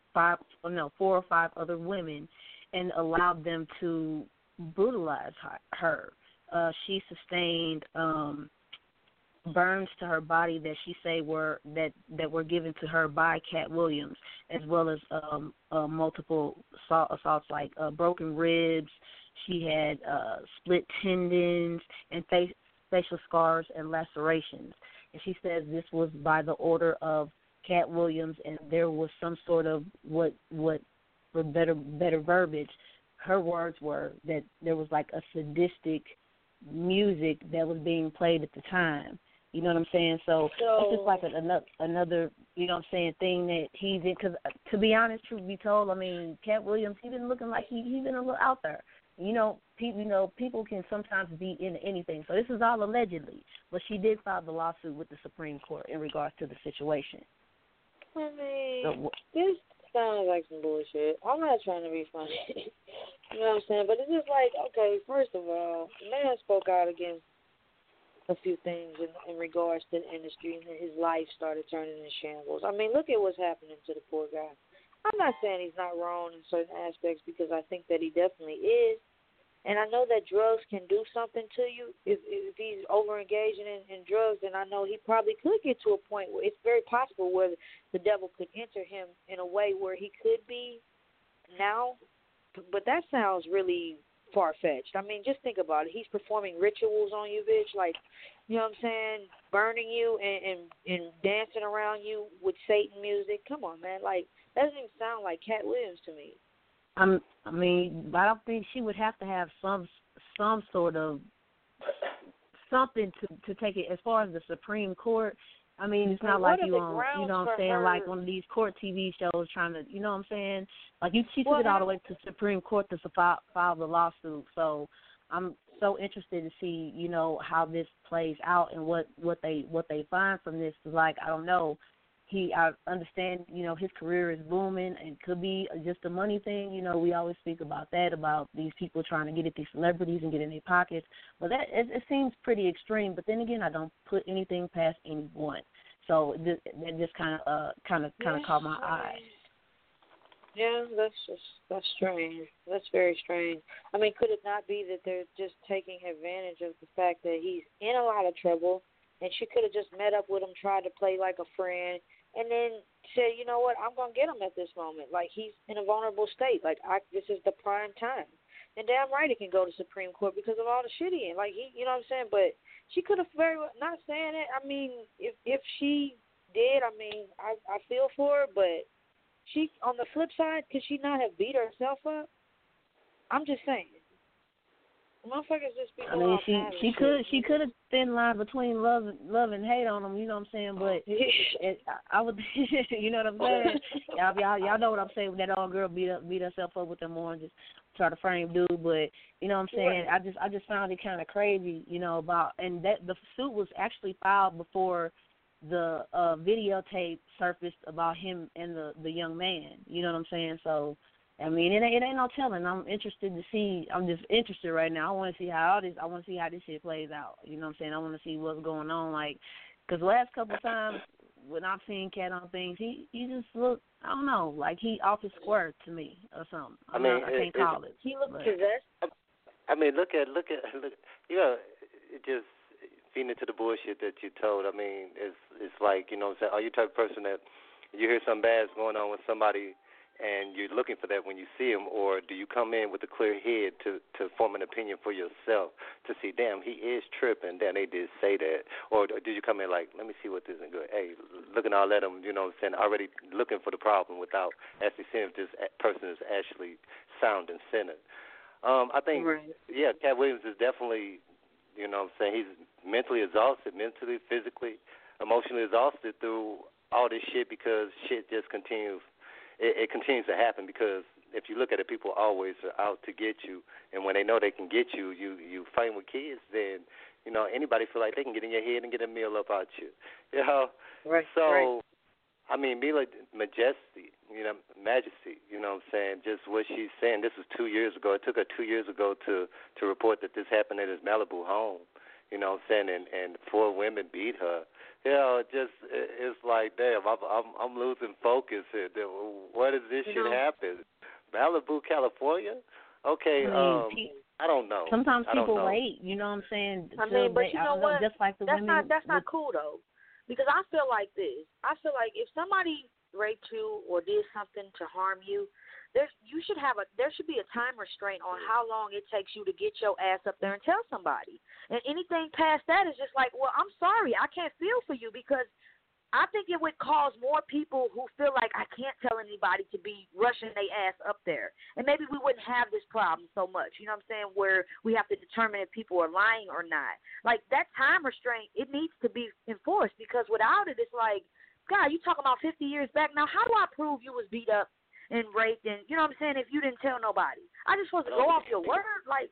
or five other women, and allowed them to brutalize her. She sustained burns to her body that she say were given to her by Cat Williams, as well as multiple assaults like broken ribs. She had split tendons and facial scars and lacerations. And she says this was by the order of Cat Williams, and there was some sort of what for better verbiage, her words were that there was like a sadistic music that was being played at the time. You know what I'm saying? So it's just like another, you know what I'm saying, thing that he's in. Because to be honest, truth be told, I mean, Cat Williams, he's been looking like he's been a little out there. You know, people can sometimes be into anything. So this is all allegedly. But she did file the lawsuit with the Supreme Court in regards to the situation. I mean, this sounds like some bullshit. I'm not trying to be funny. You know what I'm saying? But it's just like, okay, first of all, the man spoke out against a few things in regards to the industry, and then his life started turning in shambles. I mean, look at what's happening to the poor guy. I'm not saying he's not wrong in certain aspects, because I think that he definitely is. And I know that drugs can do something to you. If he's over-engaging in drugs, then I know he probably could get to a point where it's very possible where the devil could enter him in a way where he could be now. But that sounds really far-fetched. I mean, just think about it. He's performing rituals on you, bitch. Like, you know what I'm saying? Burning you and dancing around you with Satan music. Come on, man. Like, that doesn't even sound like Cat Williams to me. I mean, I don't think she would have to have some sort of something to take it as far as the Supreme Court. I mean, it's not like you on, you know what I'm saying, like one of these court TV shows trying to, you know what I'm saying? Like she took it all the way to the Supreme Court to file the lawsuit. So so interested to see, how this plays out and what they find from this. Like, I don't know. I understand, his career is booming and could be just a money thing. We always speak about that, about these people trying to get at these celebrities and get in their pockets. But it seems pretty extreme. But then again, I don't put anything past anyone. So that just kind of caught my eye. Yeah, that's strange. That's very strange. I mean, could it not be that they're just taking advantage of the fact that he's in a lot of trouble, and she could have just met up with him, tried to play like a friend, and then said, you know what, I'm going to get him at this moment. Like, he's in a vulnerable state. Like, this is the prime time. And damn right it can go to Supreme Court because of all the shit he in. Like, you know what I'm saying? But she could have very well, not saying it. I mean, if she did, I mean, I feel for her, but she, on the flip side, could she not have beat herself up? I'm just saying. Motherfuckers just be doing all kinds of shit. She could have thin line between love and hate on them, you know what I'm saying? But I would, you know what I'm saying? Y'all know what I'm saying. That old girl beat herself up with them oranges, try to frame dude. But you know what I'm saying? I just found it kind of crazy, about, and that the suit was actually filed before the videotape surfaced about him and the young man. You know what I'm saying? So, I mean, it ain't no telling. I'm interested to see. I'm just interested right now. I want to see how this shit plays out. You know what I'm saying? I want to see what's going on. Like, because the last couple of times when I've seen Cat on things, he just looked, I don't know, like he off his square to me or something. I can't call it. He looked possessed. I mean, look at it just feeding into the bullshit that you told. I mean, it's like, you know what I'm saying, are you the type of person that you hear something bad's going on with somebody and you're looking for that when you see him, or do you come in with a clear head to form an opinion for yourself to see, damn, he is tripping, damn, they did say that, or did you come in like, let me see what this is good, hey, looking all at him, you know what I'm saying, already looking for the problem without actually seeing if this person is actually sound and centered. I think, yeah, Cat Williams is definitely, you know what I'm saying, he's mentally exhausted, mentally, physically, emotionally exhausted through all this shit because shit just continues. It continues to happen because if you look at it, people always are out to get you, and when they know they can get you, you fighting with kids, then, you know, anybody feel like they can get in your head and get a meal up out you. You know? Right. So, I mean, Mila Majesty, you know, Majesty, you know what I'm saying, just what she's saying, this was 2 years ago. It took her 2 years ago to report that this happened at his Malibu home, you know what I'm saying, and 4 women beat her. You know, it's like, damn, I'm losing focus here. Where does this shit happen? Malibu, California? Okay, I don't know. Sometimes people wait, you know what I'm saying? I mean, but you know what? Just like that's not cool, though. Because I feel like this. I feel like if somebody raped you or did something to harm you, there should be a time restraint on how long it takes you to get your ass up there and tell somebody. And anything past that is just like, well, I'm sorry, I can't feel for you, because I think it would cause more people who feel like I can't tell anybody to be rushing their ass up there. And maybe we wouldn't have this problem so much, you know what I'm saying, where we have to determine if people are lying or not. Like, that time restraint, it needs to be enforced, because without it, it's like, God, you talking about 50 years back. Now, how do I prove you was beat up and raped, and you know what I'm saying, if you didn't tell nobody? I just supposed to go off your word? Like,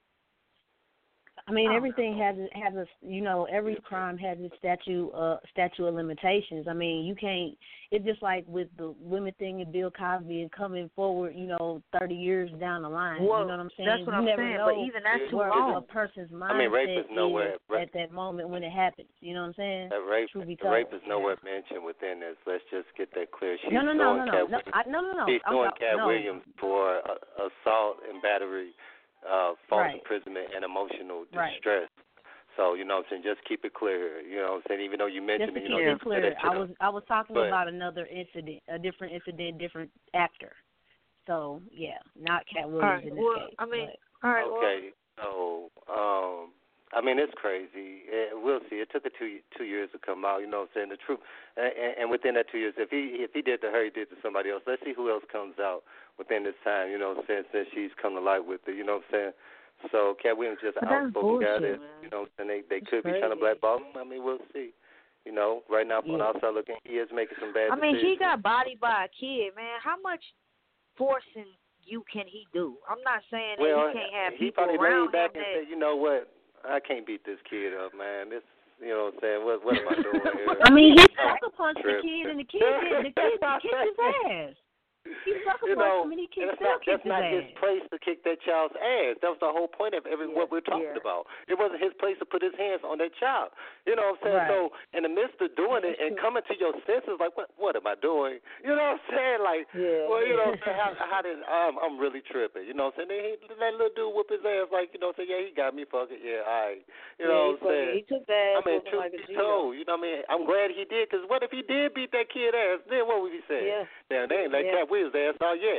I mean, everything has a, you know, every crime has its statute of limitations. I mean, you can't. It's just like with the women thing and Bill Cosby and coming forward, you know, 30 years down the line. Well, you know what I'm saying? That's what I'm saying. But even that's too long. A person's mindset is nowhere at that moment when it happens. You know what I'm saying? Rape is nowhere mentioned within this. Let's just get that clear. She's no. She's suing Cat Williams for assault and battery. False imprisonment and emotional distress. So, you know what I'm saying, just keep it clear. You know what I'm saying, even though you mentioned just it. Just to keep it clear, I was talking about another incident, a different incident, different actor. So, yeah, not Cat Williams in this case. I mean, okay, so, I mean, it's crazy. We'll see. It took her 2 years to come out, you know what I'm saying, the truth. And within that 2 years, if he did to her, he did to somebody else. Let's see who else comes out within this time, you know what I'm saying, since she's come to light with it, you know what I'm saying. So Cat Williams just an outspoken guy that, you know what I'm saying, they could be trying to blackball him. I mean, we'll see. You know, right now, from outside looking, he is making some bad decisions. I mean, he got bodied by a kid, man. How much force and you can he do? I'm not saying that well, he can't have he people probably around laid back him and that. said, you know what? I can't beat this kid up, man. This, you know what I'm saying? What am I doing here? I mean, he sucker punched the kid, and the kid kicked his ass. He sucker punched him, and he still kicked his ass. That's not his place to kick that child's ass. That was the whole point of what we're talking about. It wasn't his place to put his hands on that child. You know what I'm saying? Right. So in the midst of doing it and coming to your senses, like, what am I doing? You know what I'm saying? Like, well, you know what I'm saying? How did I'm really tripping. You know what I'm saying? That little dude whoop his ass, like, you know what I'm saying? Yeah, he got me, fuck it. Yeah, all right. You know what I'm saying? He took that. I mean, truth be told, you know what I mean? I'm glad he did, because what if he did beat that kid ass? Then what would he say? Yeah. Damn, they ain't let Cat Williams ass out yet.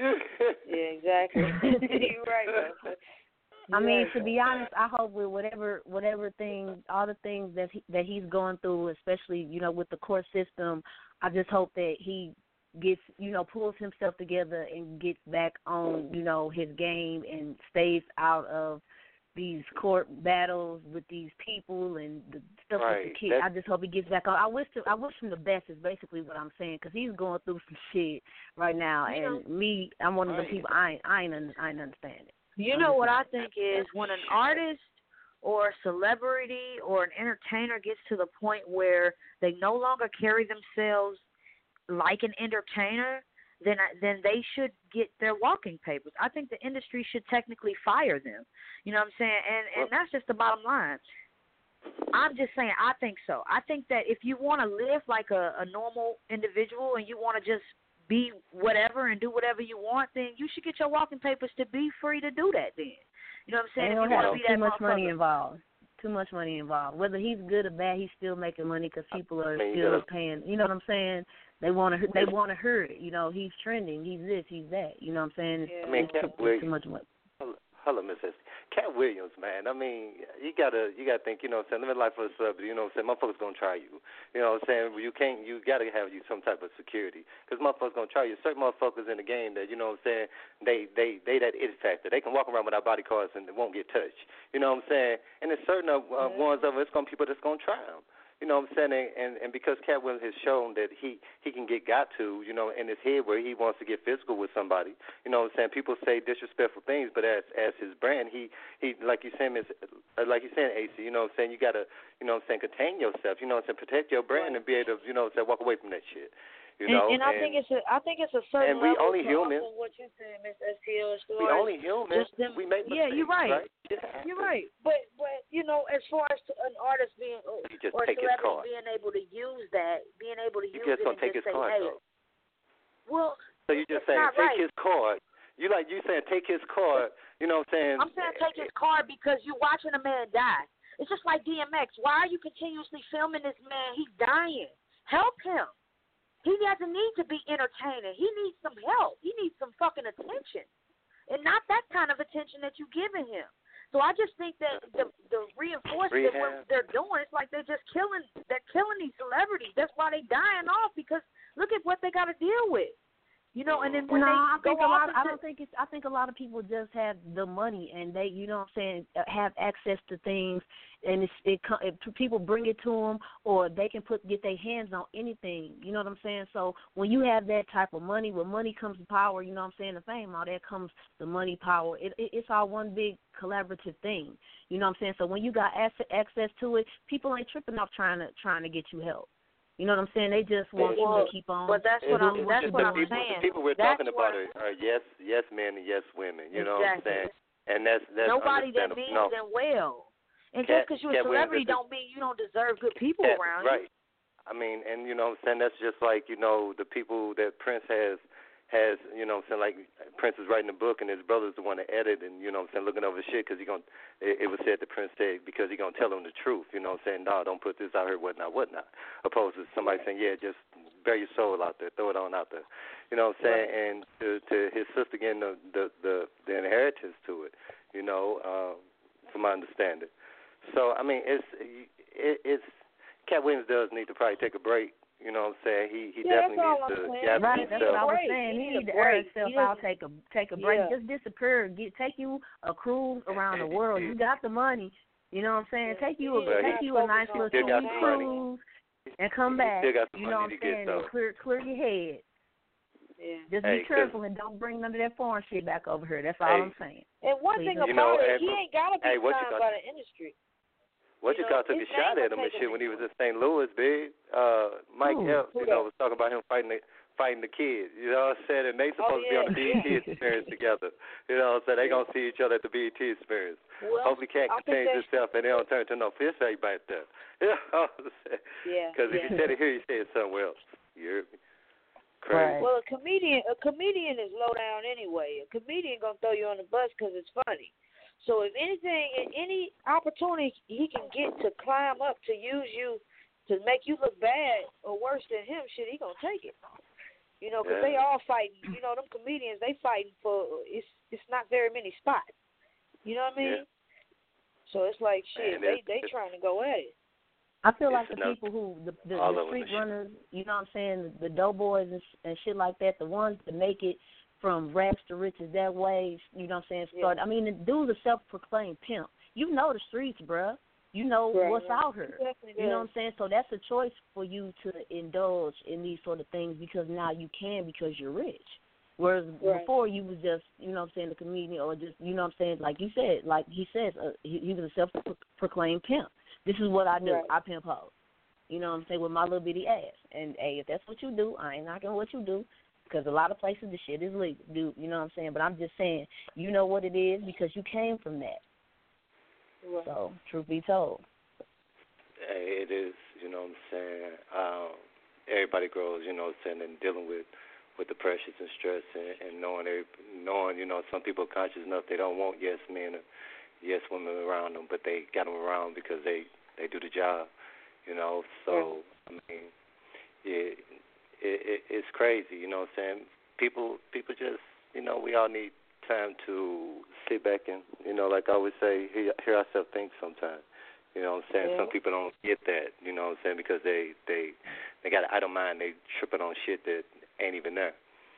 Yeah, exactly. You're right, bro. I mean, to be honest, I hope with whatever thing, all the things that he's going through, especially, you know, with the court system, I just hope that he gets, you know, pulls himself together and gets back on, you know, his game and stays out of these court battles with these people and the stuff with the kids. I just hope he gets back on. I wish him the best is basically what I'm saying, because he's going through some shit right now, and I'm one of the people I ain't understand it. You know what I think is when an artist or a celebrity or an entertainer gets to the point where they no longer carry themselves like an entertainer, then they should get their walking papers. I think the industry should technically fire them. You know what I'm saying? And that's just the bottom line. I'm just saying, I think so. I think that if you want to live like a normal individual and you want to just be whatever and do whatever you want, then you should get your walking papers to be free to do that then. You know what I'm saying? They don't have too much money involved. Too much money involved. Whether he's good or bad, he's still making money because people are still paying. You know what I'm saying? They want to hear it. You know, he's trending. He's this. He's that. You know what I'm saying? I mean, too much money. Hello, Miss S. Cat Williams, man. I mean, you gotta think. You know what I'm saying? Live life for a celebrity. You know what I'm saying? Motherfuckers gonna try you. You know what I'm saying? You gotta have you some type of security, because motherfuckers gonna try you. Certain motherfuckers in the game that, you know what I'm saying, they that it factor. They can walk around without body cards and they won't get touched. You know what I'm saying? And there's certain ones of it's gonna people that's gonna try them. You know what I'm saying? And because Cat Williams has shown that he can got to, you know, in his head where he wants to get physical with somebody. You know what I'm saying? People say disrespectful things, but as his brand, he like you saying, AC, you know what I'm saying? You got to, you know what I'm saying, contain yourself. You know what I'm saying? Protect your brand and be able to, you know what I'm saying, walk away from that shit. You know, and I think it's a certain and we level only human. What you said, Miss STL, as far we only human. We make mistakes. Yeah, you're right. Yeah. You're right. But you know, as far as an artist being or celebrity being able to use that, being able to use it and take just his say, card, hey, though. Well, so you just saying take his card. You saying take his card. You know what I'm saying? I'm saying take his card because you're watching a man die. It's just like DMX. Why are you continuously filming this man? He's dying. Help him. He doesn't need to be entertaining. He needs some help. He needs some fucking attention, and not that kind of attention that you're giving him. So I just think that the reinforcement what they're doing, it's like they're killing these celebrities. That's why they dying off, because look at what they got to deal with. You know, and then when I think a lot of people just have the money and they, you know what I'm saying, have access to things, and people bring it to them, or they can get their hands on anything. You know what I'm saying? So when you have that type of money, with money comes power. You know what I'm saying? The fame, all that comes the money, power. It's all one big collaborative thing. You know what I'm saying? So when you got access to it, people ain't tripping off trying to get you help. You know what I'm saying? They just want you to keep on. But that's what I'm saying. The people we're talking about are yes men and yes women. You know what I'm saying? And that's nobody that means them well. And just because you're a celebrity don't mean you don't deserve good people around you. Right. I mean, and you know what I'm saying? That's just like, you know, the people that Prince has, you know what I'm saying, like Prince is writing a book and his brother's the one to edit and, you know what I'm saying, looking over the shit because it was said that Prince said because he's going to tell him the truth, you know what I'm saying, no, don't put this out here, whatnot. Opposed to somebody saying, yeah, just bear your soul out there, throw it on out there. You know what I'm saying? And to his sister getting the inheritance to it, you know, from my understanding. So, I mean, it's Cat Williams does need to probably take a break. You know what I'm saying? He definitely needs to gather himself. That's what I was saying. He needs to air himself out, take a break, just disappear, take you a cruise around the world. You got the money. You know what I'm saying? Take you a nice little 2-week cruise and come back. You know what I'm saying? And clear your head. Yeah. Just be careful and don't bring none of that foreign shit back over here. That's all I'm saying. And one thing about it, he ain't got to be signed by the industry. What you call took a shot at him and shit when he was in St. Louis, big. Mike Epps, was talking about him fighting the kids. You know what I'm saying? And they supposed to be on the BET experience together. You know what I'm saying? They gonna see each other at the BET experience. Well, hopefully Cat can change himself and they don't turn to no fist fight back there. You know what I'm saying? Yeah. Because if you said it here, you say it somewhere else. You hear me? Crazy. Right. Well, a comedian is low down anyway. A comedian gonna throw you on the bus because it's funny. So if anything, any opportunity he can get to climb up to use you to make you look bad or worse than him, shit, he gonna take it. You know, because they all fighting. You know, them comedians, they fighting for it's not very many spots. You know what I mean? Yeah. So it's like shit. They trying to go at it. I feel like the people who the street runners, you know what I'm saying, the doughboys and shit like that, the ones that make it from rags to riches that way, you know what I'm saying, start. I mean, the dude's a self-proclaimed pimp. You know the streets, bruh. You know what's out here. You know what I'm saying? So that's a choice for you to indulge in these sort of things because now you can because you're rich. Whereas before you was just, you know what I'm saying, the comedian or just, you know what I'm saying, like you said, like he says, he was a self-proclaimed pimp. This is what I do. Right. I pimp hoes. You know what I'm saying, with my little bitty ass. And, hey, if that's what you do, I ain't knocking what you do. Because a lot of places the shit is legal, dude. You know what I'm saying? But I'm just saying, you know what it is because you came from that. Right. So, truth be told. Hey, it is, you know what I'm saying? Everybody grows, you know what I'm saying, and dealing with the pressures and stress and knowing, you know, some people are conscious enough they don't want yes men or yes women around them, but they got them around because they do the job, you know. So, I mean, it's crazy, you know what I'm saying? People just, you know, we all need time to sit back and, you know, like I always say, hear ourselves think sometimes. You know what I'm saying? Yeah. Some people don't get that, you know what I'm saying, because they got an idle mind. They tripping on shit that ain't even there.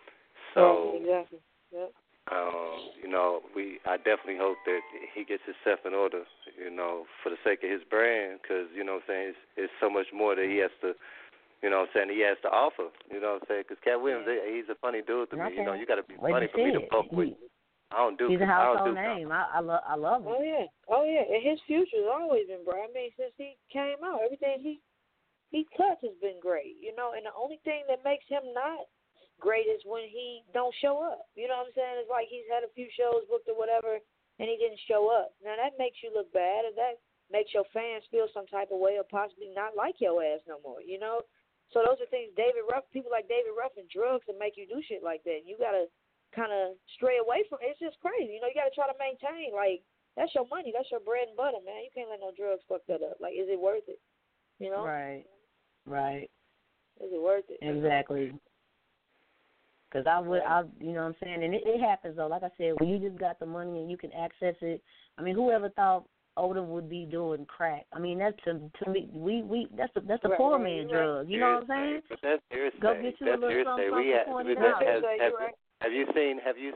So, exactly. Yep. You know, I definitely hope that he gets himself in order, you know, for the sake of his brand, because, you know what I'm saying, it's so much more that he has to, you know what I'm saying, he has to offer, you know what I'm saying, because Cat Williams, he's a funny dude to me. You know, you got to be funny for me to fuck with. He's a household name. I love him. Oh yeah. And his future's always been bright. I mean, since he came out, everything he touched has been great. You know, and the only thing that makes him not great is when he don't show up. You know what I'm saying? It's like he's had a few shows booked or whatever, and he didn't show up. Now that makes you look bad, and that makes your fans feel some type of way or possibly not like your ass no more. You know. So those are things people like David Ruff and drugs that make you do shit like that. You gotta kind of stray away from it. It's just crazy. You know, you got to try to maintain. Like, that's your money. That's your bread and butter, man. You can't let no drugs fuck that up. Like, is it worth it? You know? Right. Is it worth it? Exactly. Because you know what I'm saying? And it happens, though. Like I said, when you just got the money and you can access it, I mean, whoever thought Odom would be doing crack? I mean, that's to me, that's a poor man drug. You know what I'm saying? But that's hearsay. Go get you a little something for $20. Have you seen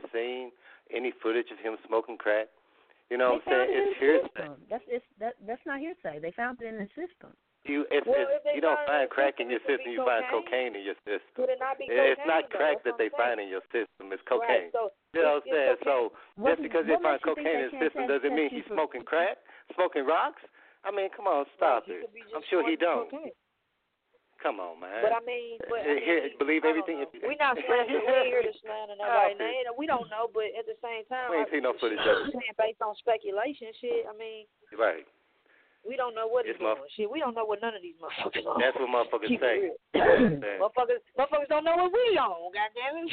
any footage of him smoking crack? You know what I'm saying? It's hearsay. That's not hearsay. They found it in the system. You don't find crack in your system. You find cocaine in your system. Could it not be cocaine? It's not crack that they find in your system. It's cocaine. Right, so you know what I'm saying? So just because they find cocaine in his system doesn't mean he's smoking crack, smoking rocks. I mean, come on, stop it. I'm sure he don't. Come on, man. But I mean, believe everything. We're not slandering. We ain't here to slander nobody. We don't know, but at the same time, we ain't seen no footage of it. Based on speculation, shit. I mean, right. We don't know what he's doing. Shit, we don't know what none of these motherfuckers are. That's what motherfuckers say. Motherfuckers don't know what we on. Goddamn it.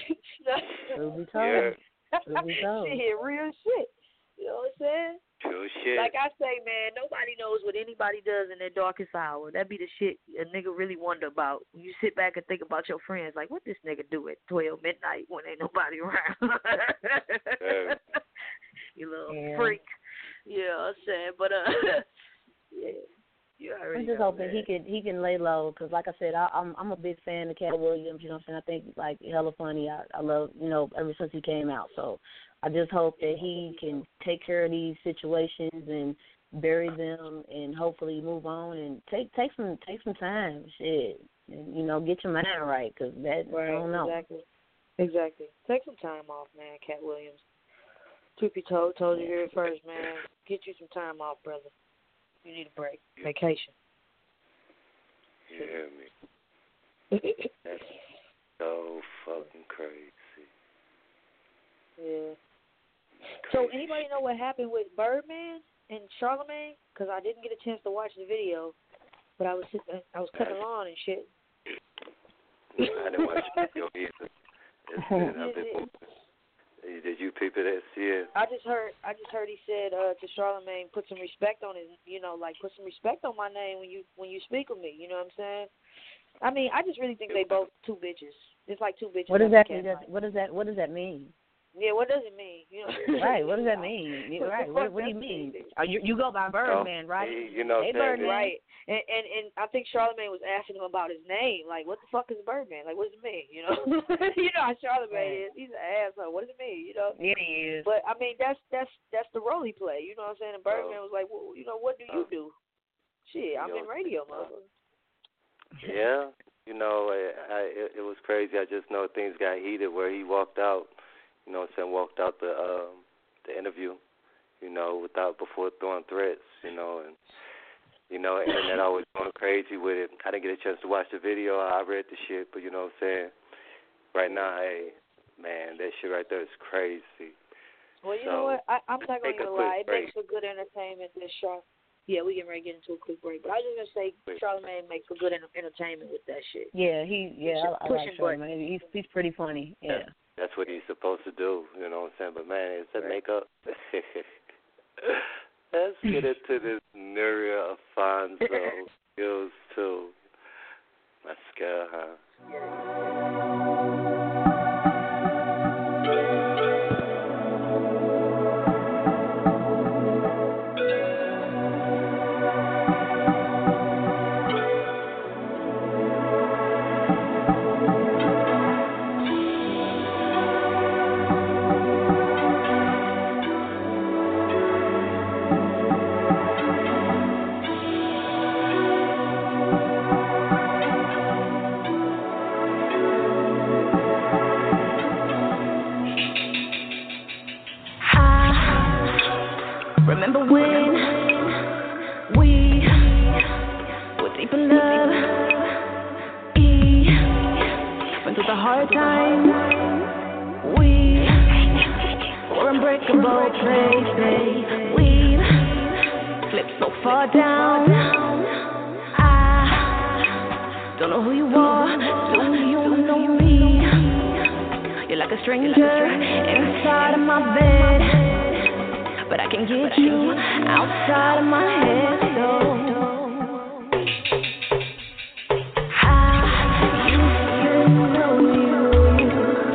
Shit, real shit. You know what I'm saying? True shit. Like I say, man, nobody knows what anybody does in their darkest hour. That be the shit a nigga really wonder about. When you sit back and think about your friends, like, what this nigga do at 12 midnight when ain't nobody around? You little freak. You know what I'm saying? But, yeah. I'm just hoping he can lay low because, like I said, I'm a big fan of Cat Williams. You know what I'm saying? I think, like, hella funny. I love, you know, ever since he came out. So I just hope that he can take care of these situations and bury them and hopefully move on and take some time, shit, and, you know, get your mind right because that, I don't know. Exactly. Exactly. Take some time off, man, Cat Williams. Truth be told you here first, man. Get you some time off, brother. You need a break. Vacation. Yeah, man. That's so fucking crazy. Yeah. So, anybody know what happened with Birdman and Charlamagne? Because I didn't get a chance to watch the video, but I was cutting on and shit. I didn't watch the video either. Did you peep it? Yeah. I just heard he said to Charlamagne, put some respect on his, put some respect on my name when you speak with me. You know what I'm saying? I mean, I just really think they both two bitches. It's like two bitches. What does that mean? What does that mean? Yeah, what does it mean? Right, what does that mean? Right, what do you mean? You go by Birdman, right? Hey, Birdman. Right. And I think Charlamagne was asking him about his name. Like, what the fuck is Birdman? Like, what does it mean? You know how Charlamagne is. He's an asshole. What does it mean? Yeah, he is. But, I mean, that's the role he played. You know what I'm saying? And Birdman was like, well, what do you do? Shit, I'm in radio, motherfucker. Yeah. It was crazy. I just know things got heated where he walked out. Walked out the interview, before throwing threats, and, internet always going crazy with it. I didn't get a chance to watch the video. I read the shit, but, right now, hey, man, that shit right there is crazy. Well, you know what? I'm not going to lie. It makes for good entertainment, this show. Yeah, we getting ready to get into a quick break. But I was just going to say Charlamagne makes for good entertainment with that shit. Yeah, I like Charlamagne. He's pretty funny, yeah. That's what he's supposed to do, you know what I'm saying? But, man, it's that makeup. Let's get into this Nuria Afonso. Skills, too. Mascara, huh? Remember when we were deep in love, went through the hard times, we were unbreakable, baby. We slipped so far down. I don't know who you are, do you know me? You're like a stranger inside of my bed, but I can get you outside of my head, so I used to know you.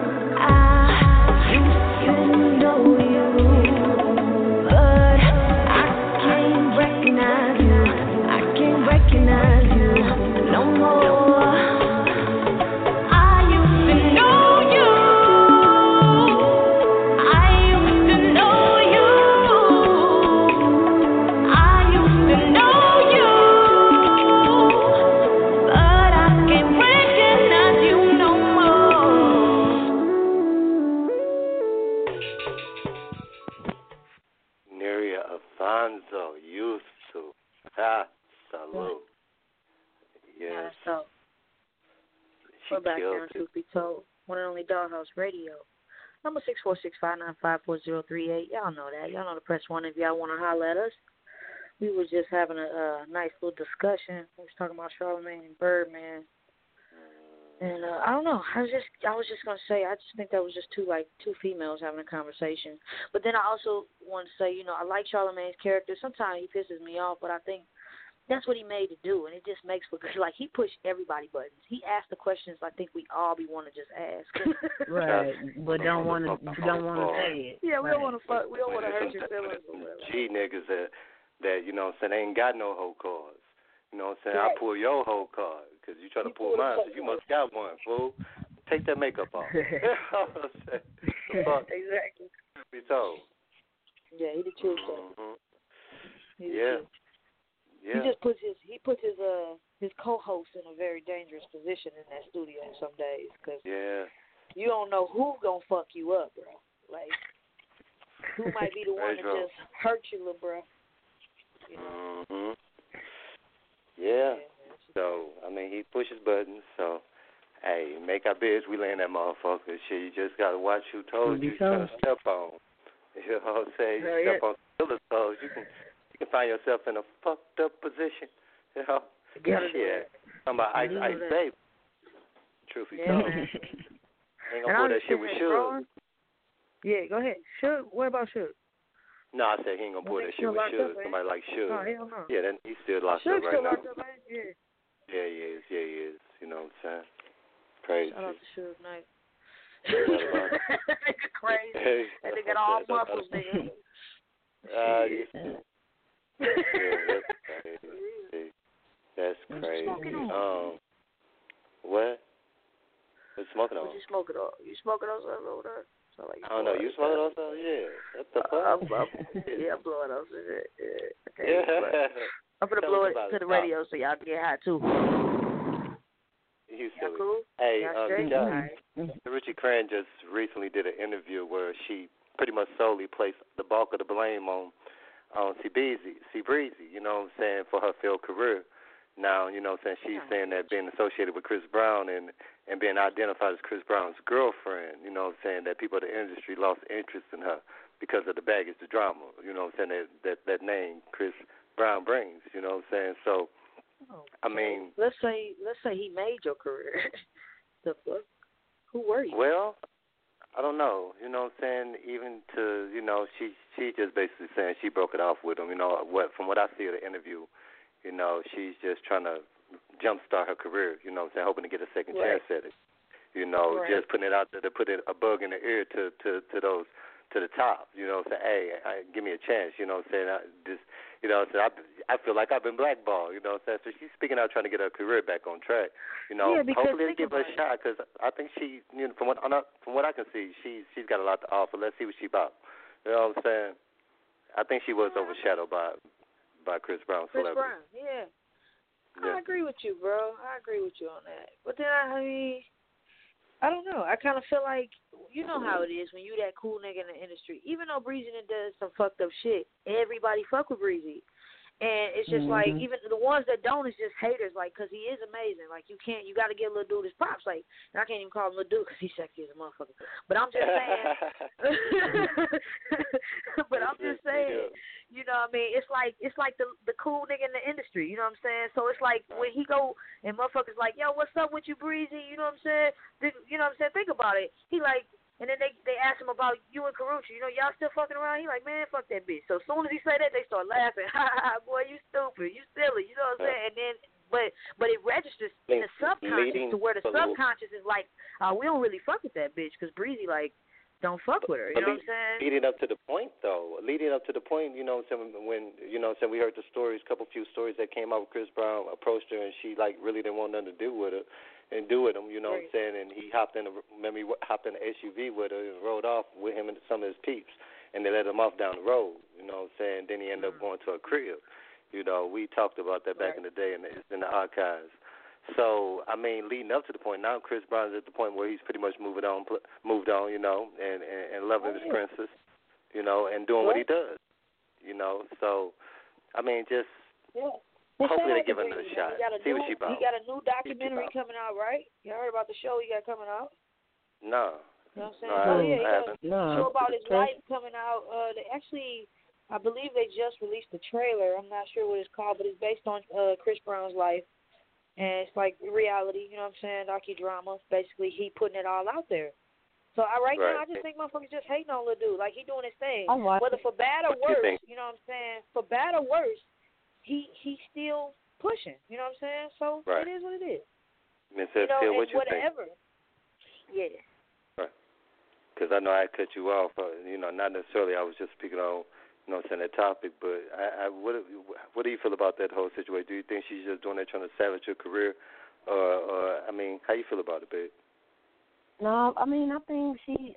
I used to know you, but I can't recognize you. I can't recognize you no more. Salute. Yes. So, we're back here on Truth Be Told. One and only Dollhouse Radio. Number 646-595-4038. Y'all know that. Y'all know to press 1 if y'all want to holler at us. We was just having a nice little discussion. We was talking about Charlamagne and Birdman. And I don't know. I was just gonna say. I just think that was just two females having a conversation. But then I also want to say, I like Charlamagne's character. Sometimes he pisses me off, but I think that's what he made to do, and it just makes for good. Like, he pushed everybody buttons. He asked the questions I think we all want to just ask. Right, but don't want to say it. Yeah, we don't want to fuck. We don't want to hurt your feelings or whatever. G niggas that you know what I'm saying, ain't got no whole cards. You know what I'm saying? Right. I pull your whole card because you try to pull mine, so you must got one, fool. Take that makeup off. You know what I'm saying? Exactly. Be told. Yeah, he the truth. Yeah. Yeah. He just puts his co-host in a very dangerous position in that studio some days. Cause yeah. you don't know who's gonna fuck you up, bro. Like, who might be the one to just hurt you, little bro. You know? Mm-hmm. Yeah. So, I mean, he pushes buttons, so, hey, make our beds, we lay in that motherfucker. Shit, you just got to watch who toes you trying to step on. You know what I'm saying? You step on killer toes, you can find yourself in a fucked up position. You know? Shit. Talking about Ice Baby. Truth be told. Ain't gonna pull that shit with Suge. Yeah, go ahead. Suge, what about Suge? No, I said he ain't gonna pull that shit with Suge. Somebody like Suge. Oh, hell no. Yeah, then he's still locked Suge's up right still now. Locked up, man. Yeah. Yeah, he is. Yeah, he is. You know what I'm saying? Crazy. Shout out to Suge Knight. Nigga crazy. Hey, that nigga got all muscles, nigga. That's crazy. What? What's smoking on? What you smoking on? You smoking on something over there? Like I don't know. You smoking on something? Yeah. What the fuck? I'm blowing on some shit. Yeah. Okay, yeah. I'm gonna blow it to the radio so y'all can get high too. You silly. Cool? Hey, right. Richie Cran just recently did an interview where she pretty much solely placed the bulk of the blame on C Breezy, you know what I'm saying, for her failed career. Now, you know what I'm saying, she's saying that being associated with Chris Brown and being identified as Chris Brown's girlfriend, you know what I'm saying, that people in the industry lost interest in her because of the baggage, the drama, you know what I'm saying, that name Chris Brown brings, you know what I'm saying. So, I mean, let's say he made your career. The fuck? Who were you? Well, I don't know. You know what I'm saying? Even to, you know, she just basically saying she broke it off with him. You know, from what I see of the interview, you know, she's just trying to jumpstart her career, you know what I'm saying, hoping to get a second chance at it. You know, just putting it out there to put a bug in the ear to those to the top, you know what I'm saying? Hey, give me a chance, you know what I'm saying? You know what I'm saying? I feel like I've been blackballed, you know what I'm saying? So she's speaking out trying to get her career back on track. You know, hopefully they give her a shot because I think she, you know, from what I can see, she's got a lot to offer. Let's see what she's about. You know what I'm saying? I think she was overshadowed by Chris Brown. Chris Brown, yeah. I agree with you, bro. I agree with you on that. But then, I mean, I don't know. I kind of feel like, you know how it is when you that cool nigga in the industry. Even though Breezy does some fucked up shit, everybody fuck with Breezy. And it's just like, even the ones that don't is just haters, like, because he is amazing. Like, you got to give little dude his props. Like, and I can't even call him little dude because he's sexy as a motherfucker. But I'm just saying, you know what I mean? It's like the cool nigga in the industry, you know what I'm saying? So it's like when he go and motherfuckers like, yo, what's up with you, Breezy? You know what I'm saying? You know what I'm saying? Think about it. He like, and then they ask him about you and Karrueche. You know, y'all still fucking around? He like, man, fuck that bitch. So as soon as he say that, they start laughing. Ha ha, boy, you stupid. You silly. You know what I'm saying? And then, but it registers in the subconscious to where the subconscious is like, we don't really fuck with that bitch because Breezy, like, don't fuck with her. You know what I'm saying? Leading up to the point, you know what I'm saying, when, you know what I'm saying, we heard the stories, few stories that came out with Chris Brown approached her and she, like, really didn't want nothing to do with her. And do with him, you know what I'm saying? And he hopped in the SUV with her and rode off with him and some of his peeps. And they let him off down the road, you know what I'm saying? Then he ended up going to a crib. You know, we talked about that back in the day, and it's in the archives. So, I mean, leading up to the point, now Chris Brown's at the point where he's pretty much moved on, you know, and loving his princess, you know, and doing what he does, you know. So, I mean, just... hopefully they give him a shot. See what she about. He got a new documentary coming out, right? You heard about the show he got coming out? No. You know what I'm saying? He got a show about his life coming out. I believe they just released the trailer. I'm not sure what it's called, but it's based on Chris Brown's life. And it's like reality, you know what I'm saying, docudrama. Basically, he putting it all out there. So right now, I just think motherfuckers just hating on little dude. Like, he doing his thing. Whether for bad or worse, you know what I'm saying? For bad or worse, he's still pushing. You know what I'm saying? So it is what it is. Ms. Estiel, what you whatever. Think? Yeah. Right. Because I know I cut you off. You know, not necessarily. I was just speaking on, you know, saying that topic. But what do you feel about that whole situation? Do you think she's just doing that trying to savage her career, or I mean, how you feel about it, babe? No, I mean, I think she's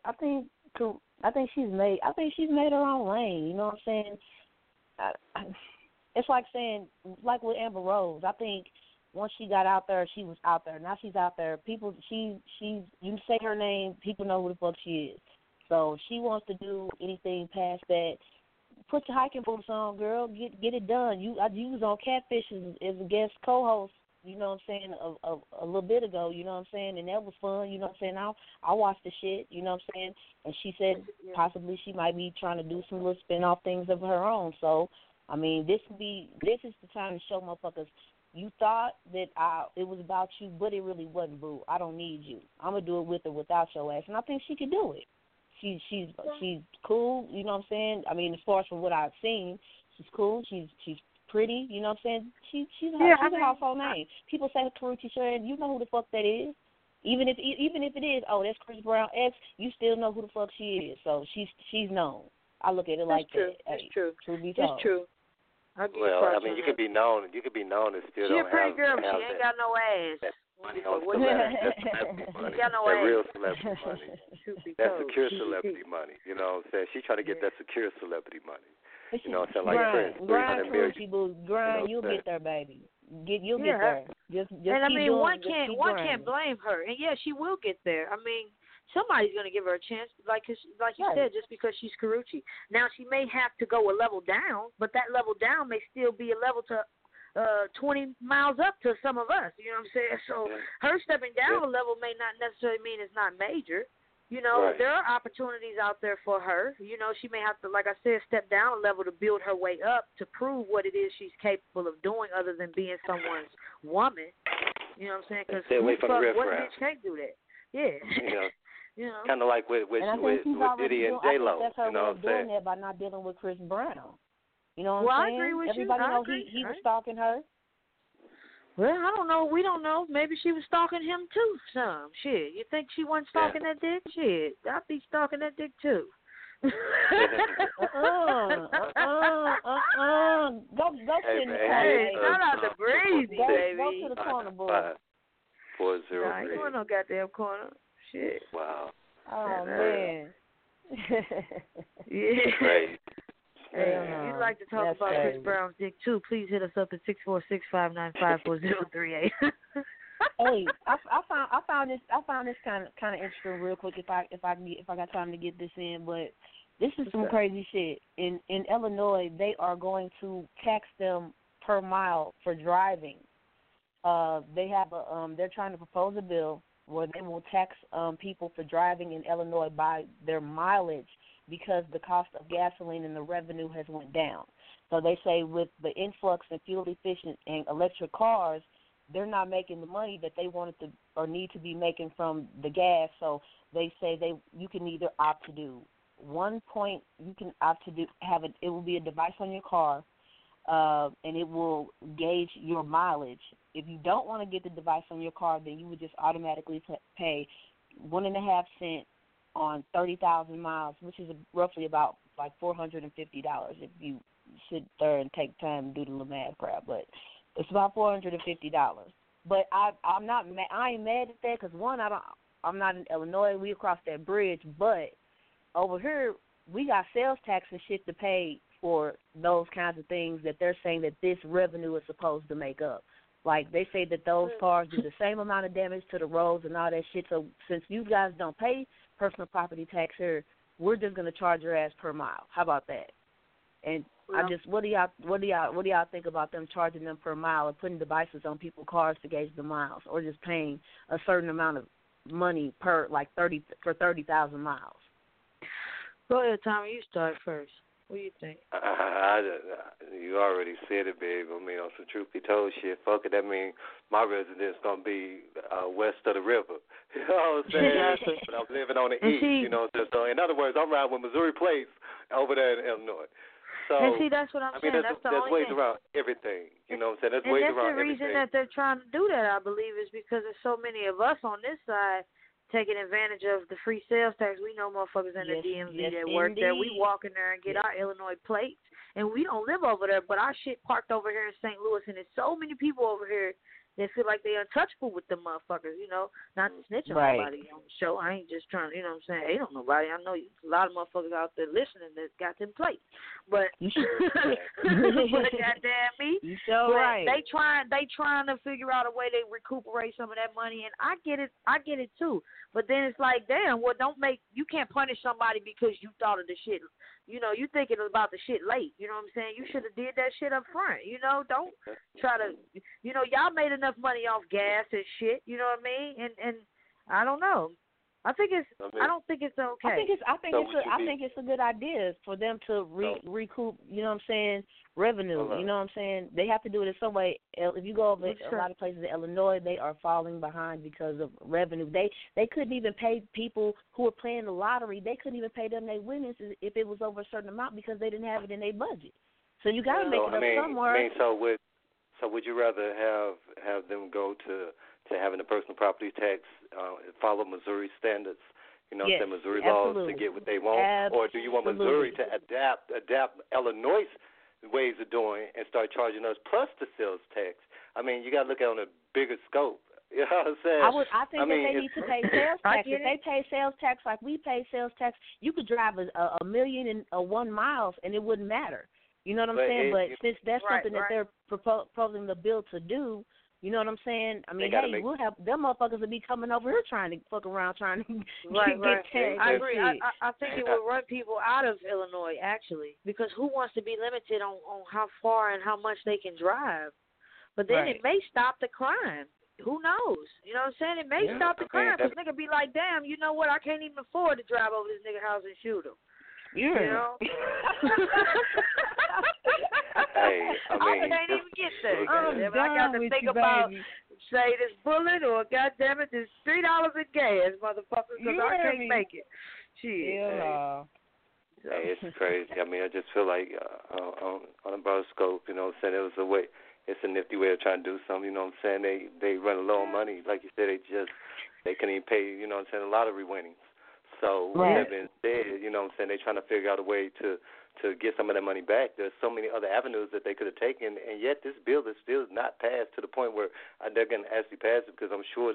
made her own lane. You know what I'm saying? It's like saying, like with Amber Rose. I think once she got out there, she was out there. Now she's out there. People, you say her name, people know who the fuck she is. So she wants to do anything past that. Put your hiking boots on, girl. Get it done. You was on Catfish as a guest co-host. You know what I'm saying? A little bit ago. You know what I'm saying? And that was fun. You know what I'm saying? I watched the shit. You know what I'm saying? And she said possibly she might be trying to do some little spin-off things of her own. So, I mean, this is the time to show motherfuckers. You thought that it was about you, but it really wasn't, boo. I don't need you. I'm gonna do it with or without your ass, and I think she could do it. She's cool, you know what I'm saying? I mean, as far as from what I've seen, she's cool. She's pretty, you know what I'm saying? She's a household name. People say Karrueche Tran, you know who the fuck that is. Even if it is, oh, that's Chris Brown X, you still know who the fuck she is. So she's known. I look at it like that. That's true. Truth be told. It's true. Well, I mean, you could be known and still she don't a pretty have. girl, but she ain't got no ass. Money on celebrity. That's celebrity money. Got no that ass. real celebrity money. That's secure celebrity money. You know what I'm saying? She's trying to get that secure celebrity money. You know what I'm saying? Like Prince, grind, Karrueche, boo. Grind, you'll get there, baby. You'll get there. Just and I keep mean, doing, one can't blame her. And yeah, she will get there. I mean, somebody's going to give her a chance, like you said, just because she's Karrueche. Now, she may have to go a level down, but that level down may still be a level to 20 miles up to some of us. You know what I'm saying? So her stepping down a level may not necessarily mean it's not major. You know, there are opportunities out there for her. You know, she may have to, like I said, step down a level to build her way up to prove what it is she's capable of doing other than being someone's woman. You know what I'm saying? Because what bitch can't do that? Yeah. You know, kind of like with Diddy and J-Lo. That's her you know way of doing that by not dealing with Chris Brown. You know what I'm saying? I agree with Everybody you. knows he was stalking her. Well, I don't know. We don't know. Maybe she was stalking him too. Some shit. You think she wasn't stalking that dick? Shit, I'd be stalking that dick too. Go sit in the corner. Hey, shout out to Breezy, baby. Go to the corner, boy. 403. Nah, you want no goddamn corner. Shit. Wow. Oh man. Yeah. Great. Hey, if you'd like to talk about Chris Brown's dick too, please hit us up at 646-595-4038. Hey, I found this kind of interesting real quick if I got time to get this in, but this is some crazy shit. In Illinois, they are going to tax them per mile for driving. They're trying to propose a bill where they will tax people for driving in Illinois by their mileage because the cost of gasoline and the revenue has went down. So they say with the influx in fuel efficient and electric cars, they're not making the money that they wanted to or need to be making from the gas. So they say you can either opt to do it will be a device on your car, and it will gauge your mileage. If you don't want to get the device on your car, then you would just automatically pay 1.5 cents on 30,000 miles, which is roughly about like $450 if you sit there and take time and do the little math crap. But it's about $450. But I ain't mad at that because one, I'm not in Illinois. We across that bridge, but over here we got sales tax and shit to pay for those kinds of things that they're saying that this revenue is supposed to make up. Like they say that those cars do the same amount of damage to the roads and all that shit. So since you guys don't pay personal property tax here, we're just gonna charge your ass per mile. How about that? And what do y'all think about them charging them per mile or putting devices on people's cars to gauge the miles, or just paying a certain amount of money per 30,000 miles? Go ahead, Tommy. You start first. What do you think? You already said it, babe. I mean, on some truth be told shit, fuck it. That means my residence going to be west of the river. You know what I'm saying? But I'm living on the east, you know. So in other words, I'm riding with Missouri plates over there in Illinois. So, and see, that's what I'm saying. There's the only ways thing. around everything. You know what I'm saying? There's ways around everything. And that's the reason that they're trying to do that, I believe, is because there's so many of us on this side taking advantage of the free sales tax. We know motherfuckers in the DMV that work there. We walk in there and get our Illinois plates, and we don't live over there, but our shit parked over here in St. Louis, and there's so many people over here they feel like they're untouchable with them motherfuckers, you know. Not to snitch on nobody on the show. I ain't just trying to, you know what I'm saying, hate on nobody. I know a lot of motherfuckers out there listening that got them plates. But but goddamn me. You so right. They trying to figure out a way to recuperate some of that money, and I get it too. But then it's like, damn, well, you can't punish somebody because you thought of the shit. You know, you thinking about the shit late. You know what I'm saying? You should have did that shit up front. You know, don't try to. You know, y'all made enough money off gas and shit. You know what I mean? And I don't know. I think it's. I don't think it's okay. I think it's a good idea for them to recoup. You know what I'm saying? Revenue. You know what I'm saying? They have to do it in some way. If you go over a lot of places in Illinois, they are falling behind because of revenue. They couldn't even pay people who are playing the lottery. They couldn't even pay them their winnings if it was over a certain amount because they didn't have it in their budget. So you got to make it up somewhere. So would you rather have them go to having a personal property tax follow Missouri standards, you know, yes, Missouri laws to get what they want, or do you want Missouri to adapt Illinois' ways of doing and start charging us plus the sales tax? I mean, you got to look at it on a bigger scope. You know what I'm saying? I think they need to pay sales tax. If they pay sales tax like we pay sales tax, you could drive a million and 1 miles and it wouldn't matter. You know what I'm saying? But since that's something that they're proposing the bill to do, you know what I'm saying? I mean, we'll have them motherfuckers will be coming over here trying to fuck around, trying to get taxed. I agree. I think it will run people out of Illinois, actually, because who wants to be limited on how far and how much they can drive? But then it may stop the crime. Who knows? You know what I'm saying? It may stop the crime because nigga be like, damn, you know what? I can't even afford to drive over this nigga house and shoot him. Yeah. You know? Hey, I can't even get there. I got to think about, say, this bullet or, goddamn it, this $3 in gas, motherfucker, because I can't make it. Shit. Yeah. Hey, it's crazy. I mean, I just feel like on a broad scope, you know what I'm saying, it was a way. It's a nifty way of trying to do something, you know what I'm saying? They run low on money. Like you said, they couldn't even pay, you know what I'm saying, a lottery winnings. So with that being said, you know what I'm saying, they're trying to figure out a way to get some of that money back. There's so many other avenues that they could have taken, and yet this bill is still not passed to the point where they're going to actually pass it because I'm sure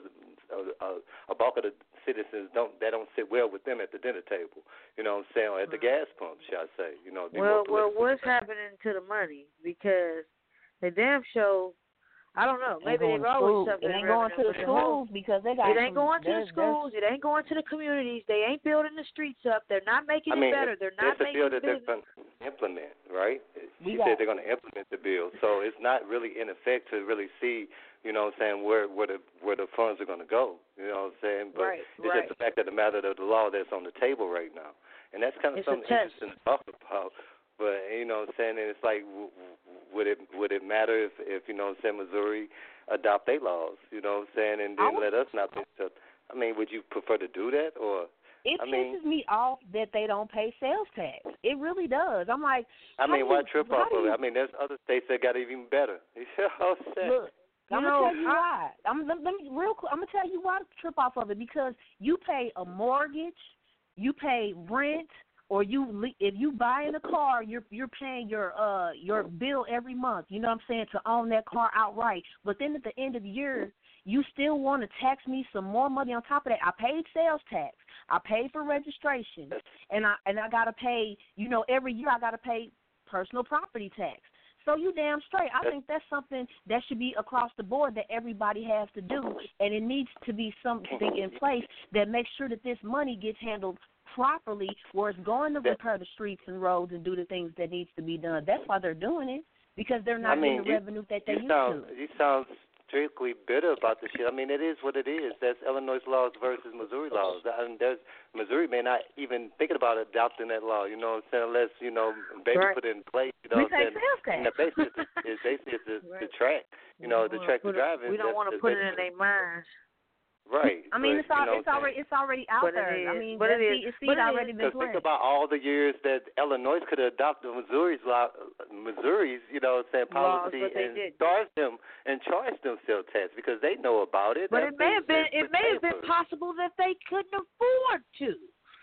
a bulk of the citizens don't sit well with them at the dinner table, you know what I'm saying, or at the gas pump, shall I say. You know, well, what's happening to the money? Because the damn show, I don't know. Maybe they've always something. It ain't going to the schools because they got. It ain't going to the schools. It ain't going to the communities. They ain't building the streets up. They're not making it better. They're not making it better. It's a bill that they're going to implement, right? She said they're going to implement the bill, so it's not really in effect to really see, you know what I'm saying, where the funds are going to go. You know what I'm saying? But it's just the fact of the matter of the law that's on the table right now, and that's kind of something interesting to talk about. But you know what I'm saying, and it's like, would it matter if you know what I'm saying, Missouri adopt their laws, you know what I'm saying, and then let us not pay stuff? I mean, would you prefer to do that, or? It pisses me off that they don't pay sales tax. It really does. I'm like, why trip off of it? I mean, there's other states that got it even better. You know what I'm saying? Look, I'm gonna tell you why. Let me real quick. I'm gonna tell you why to trip off of it, because you pay a mortgage, you pay rent. Or if you buy in a car, you're paying your bill every month. You know what I'm saying, to own that car outright. But then at the end of the year, you still want to tax me some more money on top of that. I paid sales tax. I paid for registration, and I gotta pay. You know, every year I gotta pay personal property tax. So you damn straight. I think that's something that should be across the board that everybody has to do, and it needs to be something in place that makes sure that this money gets handled properly, where it's going to repair the streets and roads and do the things that needs to be done. That's why they're doing it, because they're not getting the revenue that they used to. You sound strictly bitter about this shit. I mean, it is what it is. That's Illinois laws versus Missouri laws. I mean, Missouri may not even thinking about adopting that law, you know what I'm saying, unless, you know, baby put it in place, you know what I'm saying. And the basis is the track, you know, the track to drive in. We don't want to put it in their minds. Right. I mean, it's already out there. I mean, it's already been played. Think about all the years that Illinois could have adopted Missouri's, you know, saying policy and charged them sales tax because they know about it. But it may have been possible that they couldn't afford to.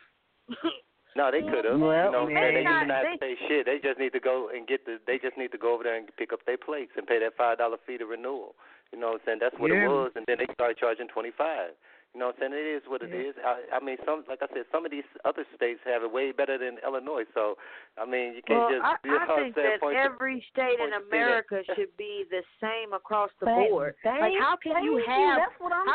No, they could have. Well, you know, they didn't have to pay shit. They just need to go and They just need to go over there and pick up their plates and pay that $5 fee to renewal. You know what I'm saying? That's what it was, and then they started charging $25. You know what I'm saying? It is what it is. I mean, like I said, some of these other states have it way better than Illinois. So, I mean, you can't just. I think that every state in America should be the same across the board. Like, how can you have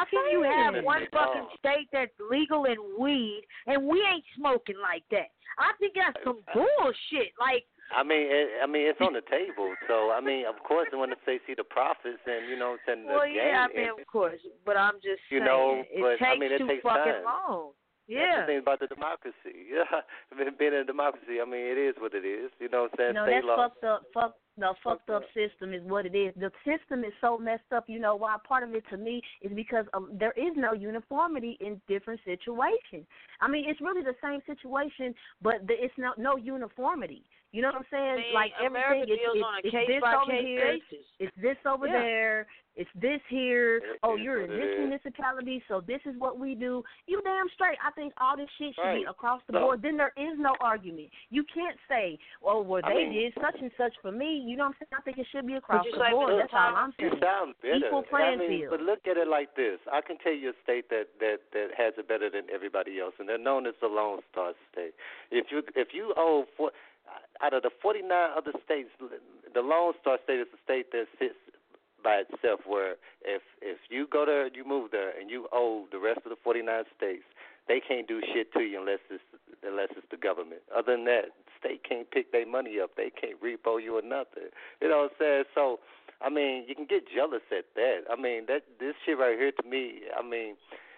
one fucking state that's legal in weed and we ain't smoking like that? I think that's some bullshit. Like. I mean, it's on the table. So, I mean, of course, when they see the profits and, you know, send the game. I mean, of course. But I'm just saying, it takes fucking long. Yeah. That's the thing about the democracy. Yeah. Being in a democracy, I mean, it is what it is. You know what I'm saying? No, that's fucked up system is what it is. The system is so messed up. You know why? Part of it to me is because there is no uniformity in different situations. I mean, it's really the same situation, but it's no uniformity. You know what I'm saying? Like everything, it's this over here, it's this over there, it's this here. Oh, you're in this municipality, so this is what we do. You damn straight. I think all this shit should be across the board. Then there is no argument. You can't say, "Oh, well, they did such and such for me." You know what I'm saying? I think it should be across the board. That's all I'm saying. You sound better. Equal playing field. But look at it like this. I can tell you a state that has it better than everybody else, and they're known as the Lone Star State. If you owe out of the 49 other states, the Lone Star State is the state that sits by itself, where if you go there, you move there, and you owe the rest of the 49 states, they can't do shit to you unless it's the government. Other than that, the state can't pick their money up. They can't repo you or nothing. You know what I'm saying? So, I mean, you can get jealous at that. I mean, this shit right here to me, I mean,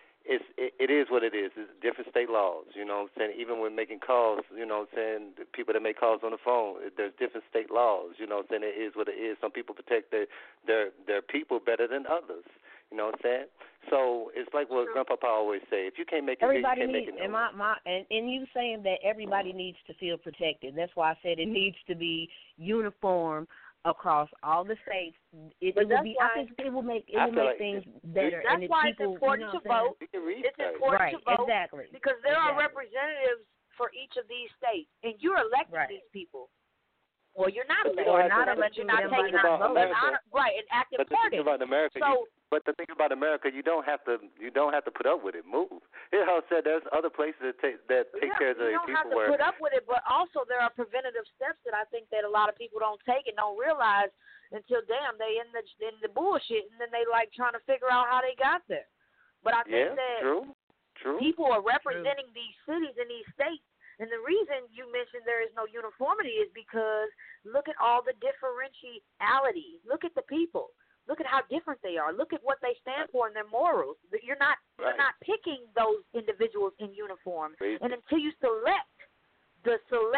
it is what it is. It's different state laws, you know what I'm saying? Even when making calls, you know what I'm saying, the people that make calls on the phone, there's different state laws, you know what I'm saying? It is what it is. Some people protect their people better than others, you know what I'm saying? So it's like what Grandpapa always say, if you can't make it, everybody you can't needs, make it. And you saying that everybody needs to feel protected. That's why I said it needs to be uniform across all the states. I think it will make things better. That's why it's important to vote. It's important to vote, exactly, because there are representatives for each of these states, and you're electing these people. Or you're not electing. Or not electing them by not voting. Right, and acting part of it. But the thing about America, you don't have to put up with it. Move. You know, said there's other places that take care of the people. You don't have to put up with it, but also there are preventative steps that I think that a lot of people don't take and don't realize until they in the bullshit, and then they like trying to figure out how they got there. But I think that people are representing these cities and these states. And the reason you mentioned there is no uniformity is because look at all the differentiality. Look at the people. Look at how different they are. Look at what they stand for and their morals. You're not picking those individuals in uniform. And until you select the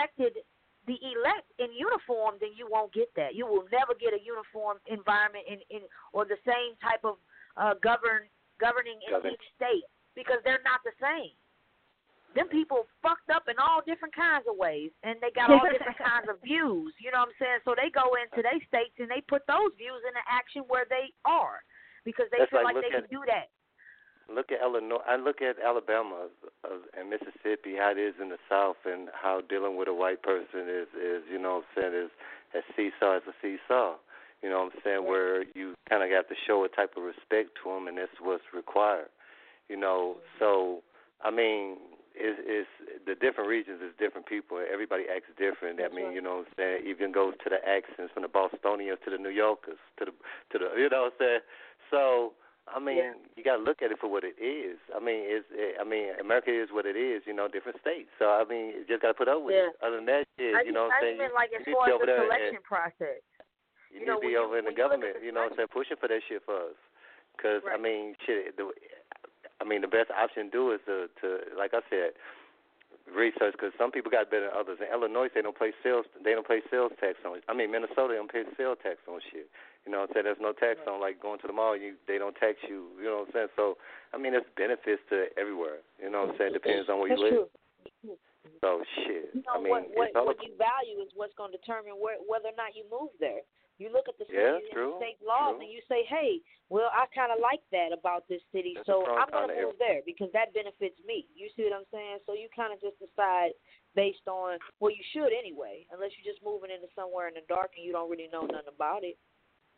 elect in uniform, then you won't get that. You will never get a uniform environment or the same type of governing in each state, because they're not the same. Them people fucked up in all different kinds of ways, and they got all different kinds of views. You know what I'm saying? So they go into their states and they put those views into action where they are, because they feel like they can do that. Look at Illinois. I look at Alabama and Mississippi, how it is in the South, and how dealing with a white person is you know what I'm saying, is a seesaw. You know what I'm saying? Where you kind of have to show a type of respect to them, and that's what's required. You know, so I mean, is the different regions is different people. Everybody acts different. I mean, you know what I'm saying? Even goes to the accents from the Bostonians to the New Yorkers to the you know what I'm saying? So I mean, you got to look at it for what it is. I mean, America is what it is. You know, different states. So I mean, you just got to put up with it. Other than that, you know what I'm saying? I mean, like as far as the selection process. You need to be over in the government. You know what I'm saying? Pushing for that shit for us. Because I mean, shit. The best option to do is to like I said, research, because some people got better than others. In Illinois, they don't pay sales tax on it. I mean, Minnesota, they don't pay sales tax on shit. You know what I'm saying? There's no tax on, like, going to the mall. They don't tax you. You know what I'm saying? So, I mean, there's benefits to everywhere. You know what I'm saying? Depends on where you live. So, shit. You know, what you value is what's going to determine whether or not you move there. You look at the city and state laws and you say, hey, well, I kind of like that about this city, so I'm going to move there because that benefits me. You see what I'm saying? So you kind of just decide based on, well, you should anyway, unless you're just moving into somewhere in the dark and you don't really know nothing about it.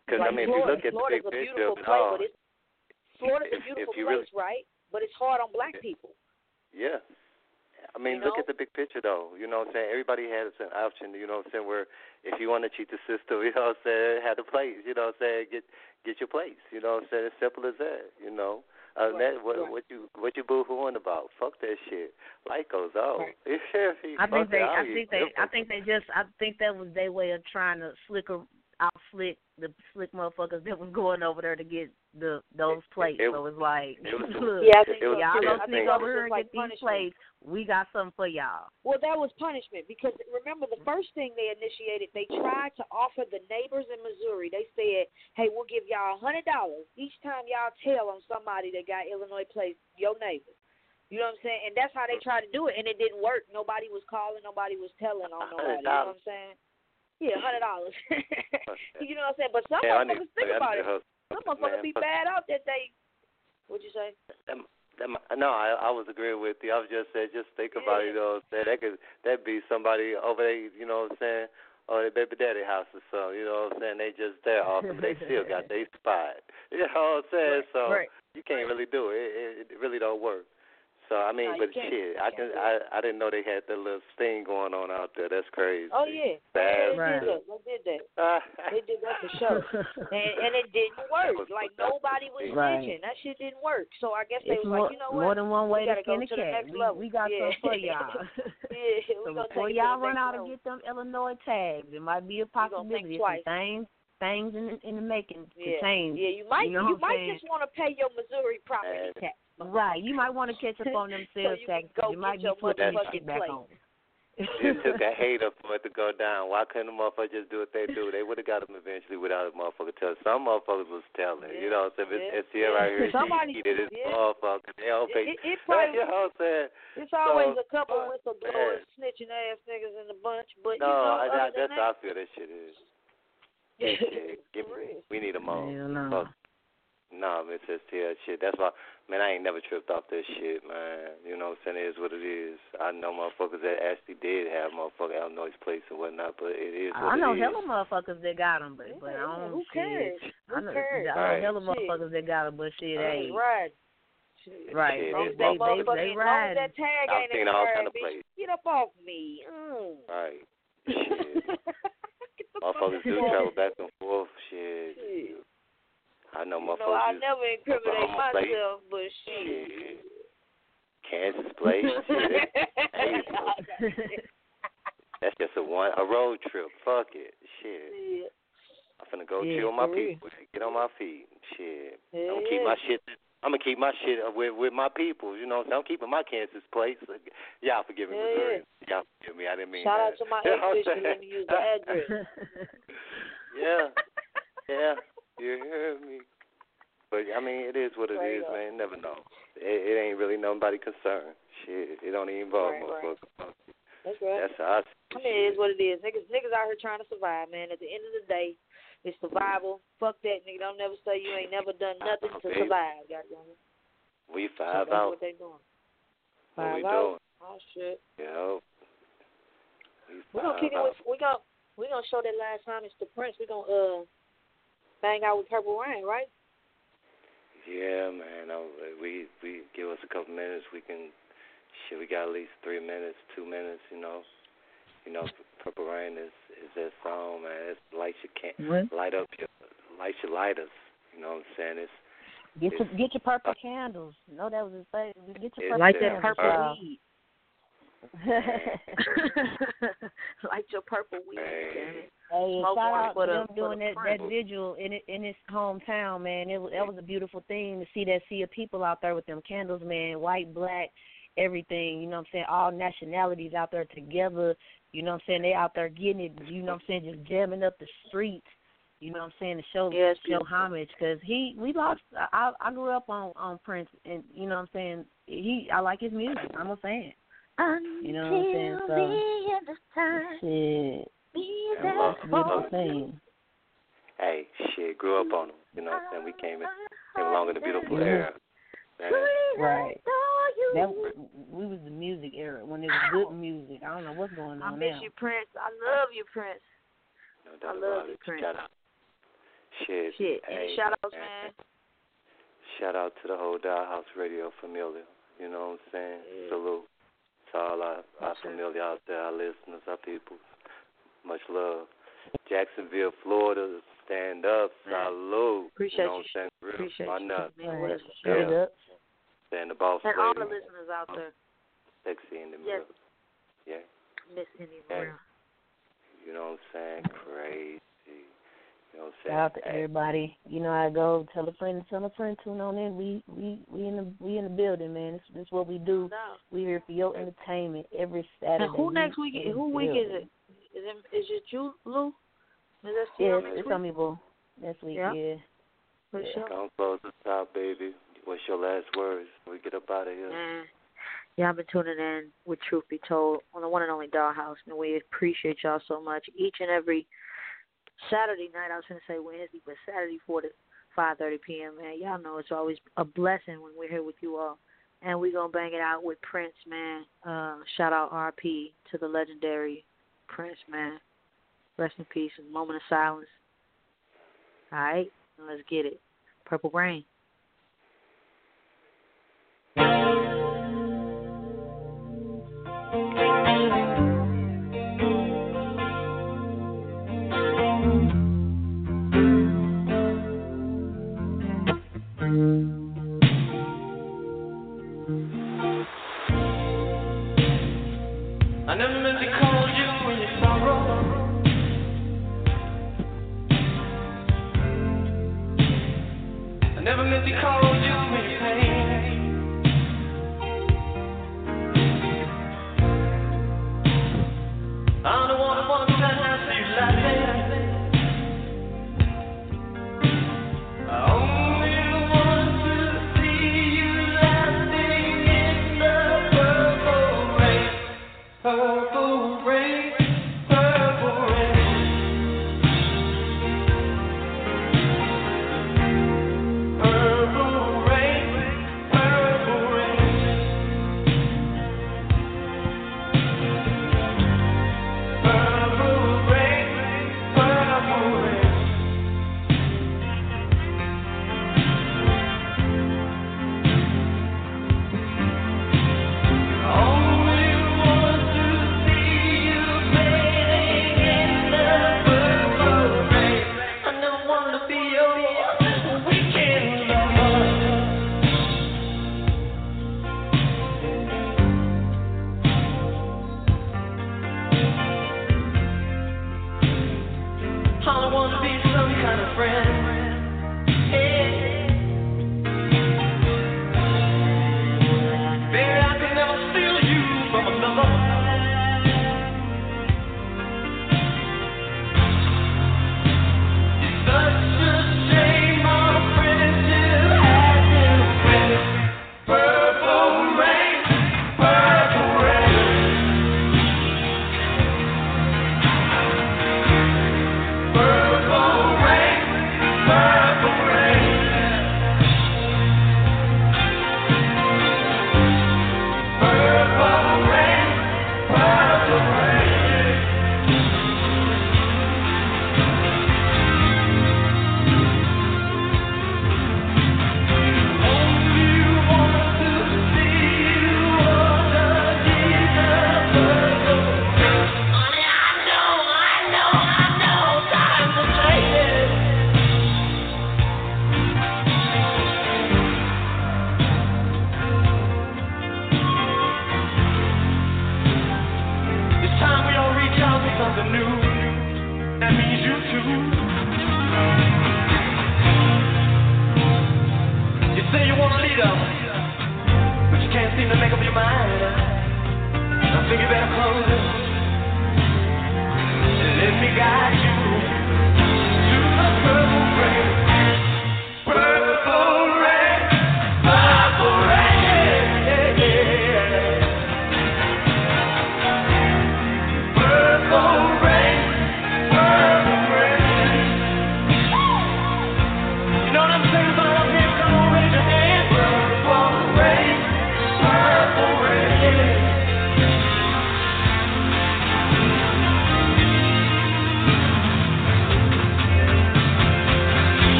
Because, like I mean, Florida, if you look at the big picture of it place, all, but Florida's a beautiful place, right? But it's hard on black people. Yeah. I mean, look at the big picture, though. You know what I'm saying? Everybody has an option, you know what I'm saying, where if you want to cheat the system, you know what I'm saying, have a place, you know what I'm saying, get your place. You know what I'm saying? As simple as that, you know. Other than that, what you boo-hooing about? Fuck that shit. Life goes on. Right. I think that was their way of trying to slick the slick motherfuckers that was going over there to get those plates. So it's like, look, y'all don't sneak over here and get these plates. We got something for y'all. Well, that was punishment because remember the first thing they initiated, they tried to offer the neighbors in Missouri. They said, "Hey, we'll give y'all $100 each time y'all tell on somebody that got Illinois plates, your neighbor." You know what I'm saying? And that's how they tried to do it, and it didn't work. Nobody was calling, nobody was telling on nobody. You know what I'm saying? Yeah, $100. You know what I'm saying? But some motherfuckers think about it. Some motherfuckers be bad out that they. What'd you say? No, I was agreeing with you. I was just saying, just think about it. You know what I'm saying? That'd be somebody over there. You know what I'm saying? Or their baby daddy house or something. You know what I'm saying? They just there awesome, but they still got their spot. You know what I'm saying? So you can't really do it. It really don't work. So I mean, but shit, I didn't know they had that little thing going on out there. That's crazy. Oh yeah, they did that. They did that for sure, and it didn't work. Like nobody was snitching. That shit didn't work. So I guess they was like, you know what? More than one way to skin a cat. We got something for y'all. So before y'all run out and get them Illinois tags, it might be a possibility. Some things in the making to change. Yeah, you might just want to pay your Missouri property tax. Right, you might want to catch up on them sales taxes. You might be putting your shit back on. It took a hater for it to go down. Why couldn't the motherfuckers just do what they do? They would have got them eventually without a motherfucker telling. Some motherfuckers was telling. You know what I'm saying? It's here right here. Somebody did this motherfucker. They all pay. You know what I'm saying? It's always a couple whistleblowers, snitching ass niggas in the bunch. But no, that's how I feel that shit is. We need them all. No, Miss STL shit. That's why, man, I ain't never tripped off this shit, man. You know what I'm saying? It is what it is. I know motherfuckers that actually did have motherfucking Illinois plates and whatnot, but it is what it is. I know hella motherfuckers that got them, but I don't who cares? I know hella motherfuckers that got them, but shit, hey. Right. Right. They ride. That tag I've ain't seen all kind of places. Get up off me. Right. Shit. Motherfuckers do travel back and forth. Shit. I know motherfuckers. I never incriminate myself, but shit. Kansas place. Shit. That's just a road trip. Fuck it. Shit. Yeah. I'm finna go chill my people. Get on my feet. Shit. I'm gonna keep my shit. I'm gonna keep my shit with my people. You know what I'm saying? I'm keeping my Kansas place. Y'all forgive me, Missouri. Y'all forgive me. I didn't mean Shout that. out to my ex-bitch. Let me use the address. Yeah. You hear me? But, I mean, it is what it is, man. You never know. It ain't really nobody concerned. Shit, it don't even involve motherfuckers. That's right. That's how I mean, it is what it is. Niggas out here trying to survive, man. At the end of the day, it's survival. Fuck that, nigga. Don't never say you ain't never done nothing to survive, goddamn it. We 5 that's out. What they doing. 5 what we out? doing? Oh, shit. Yeah. We're gonna kick it with, we gonna show that last time it's the Prince. We're gonna bang out with Purple Rain, right? Yeah, man. We give us a couple minutes. We got at least 3 minutes, 2 minutes. You know, Purple Rain is that song, man. It's light your lighters. You know what I'm saying? Get your purple candles. No, that was his thing. Get your purple light candles. That purple weed. Light your purple weed. Hey, shout out to them doing that vigil in his hometown, man. That was a beautiful thing to see that sea of people out there with them candles, man. White, black, everything. You know what I'm saying? All nationalities out there together. You know what I'm saying? They out there getting it. You know what I'm saying? Just jamming up the streets. You know what I'm saying? To show homage, because we lost. I grew up on Prince, and you know what I'm saying? I like his music. I'm a fan. You know what I'm saying? So shit. That's a beautiful thing. Hey, shit, grew up on him. You know what I'm saying? We came along in the beautiful era. Right. We was the music era when it was good music. I don't know what's going on now. I miss you, Prince. I love you, Prince. No doubt I love you, Prince. Shit. Any shout outs, man? Shout out to the whole Dollhouse Radio Familia. You know what I'm saying? Yeah. Salute to all our familia out there, our listeners, our people. Much love. Jacksonville, Florida, stand up, salute. Appreciate you. Know what I'm saying? Appreciate my you. nuts. Yeah. Stand the boss and lady. all the listeners out there. Sexy in the Yes. middle. Yeah. Miss Indy Maria. You know what I'm saying? Crazy. You know what I'm saying? Shout out to everybody. You know how I go. Tell a friend, tune on in. We in the building, man. This is what we do. No. We here for your entertainment every Saturday. And who next week? Who week is it? Is it you, Lou? Is that yeah, next it's week? on me, boo. Next week, yeah. For sure. Don't close the top, baby. What's your last words? We get up out of here. Man. Yeah, I've been tuning in with Truth Be Told on the one and only Dollhouse, and we appreciate y'all so much. Each and every Saturday night, I was going to say Wednesday, but Saturday 4 to 5:30 p.m., man. Y'all know it's always a blessing when we're here with you all. And we're going to bang it out with Prince, man. Shout out RP to the legendary Prince, man. Rest in peace and moment of silence. All right, let's get it. Purple Rain.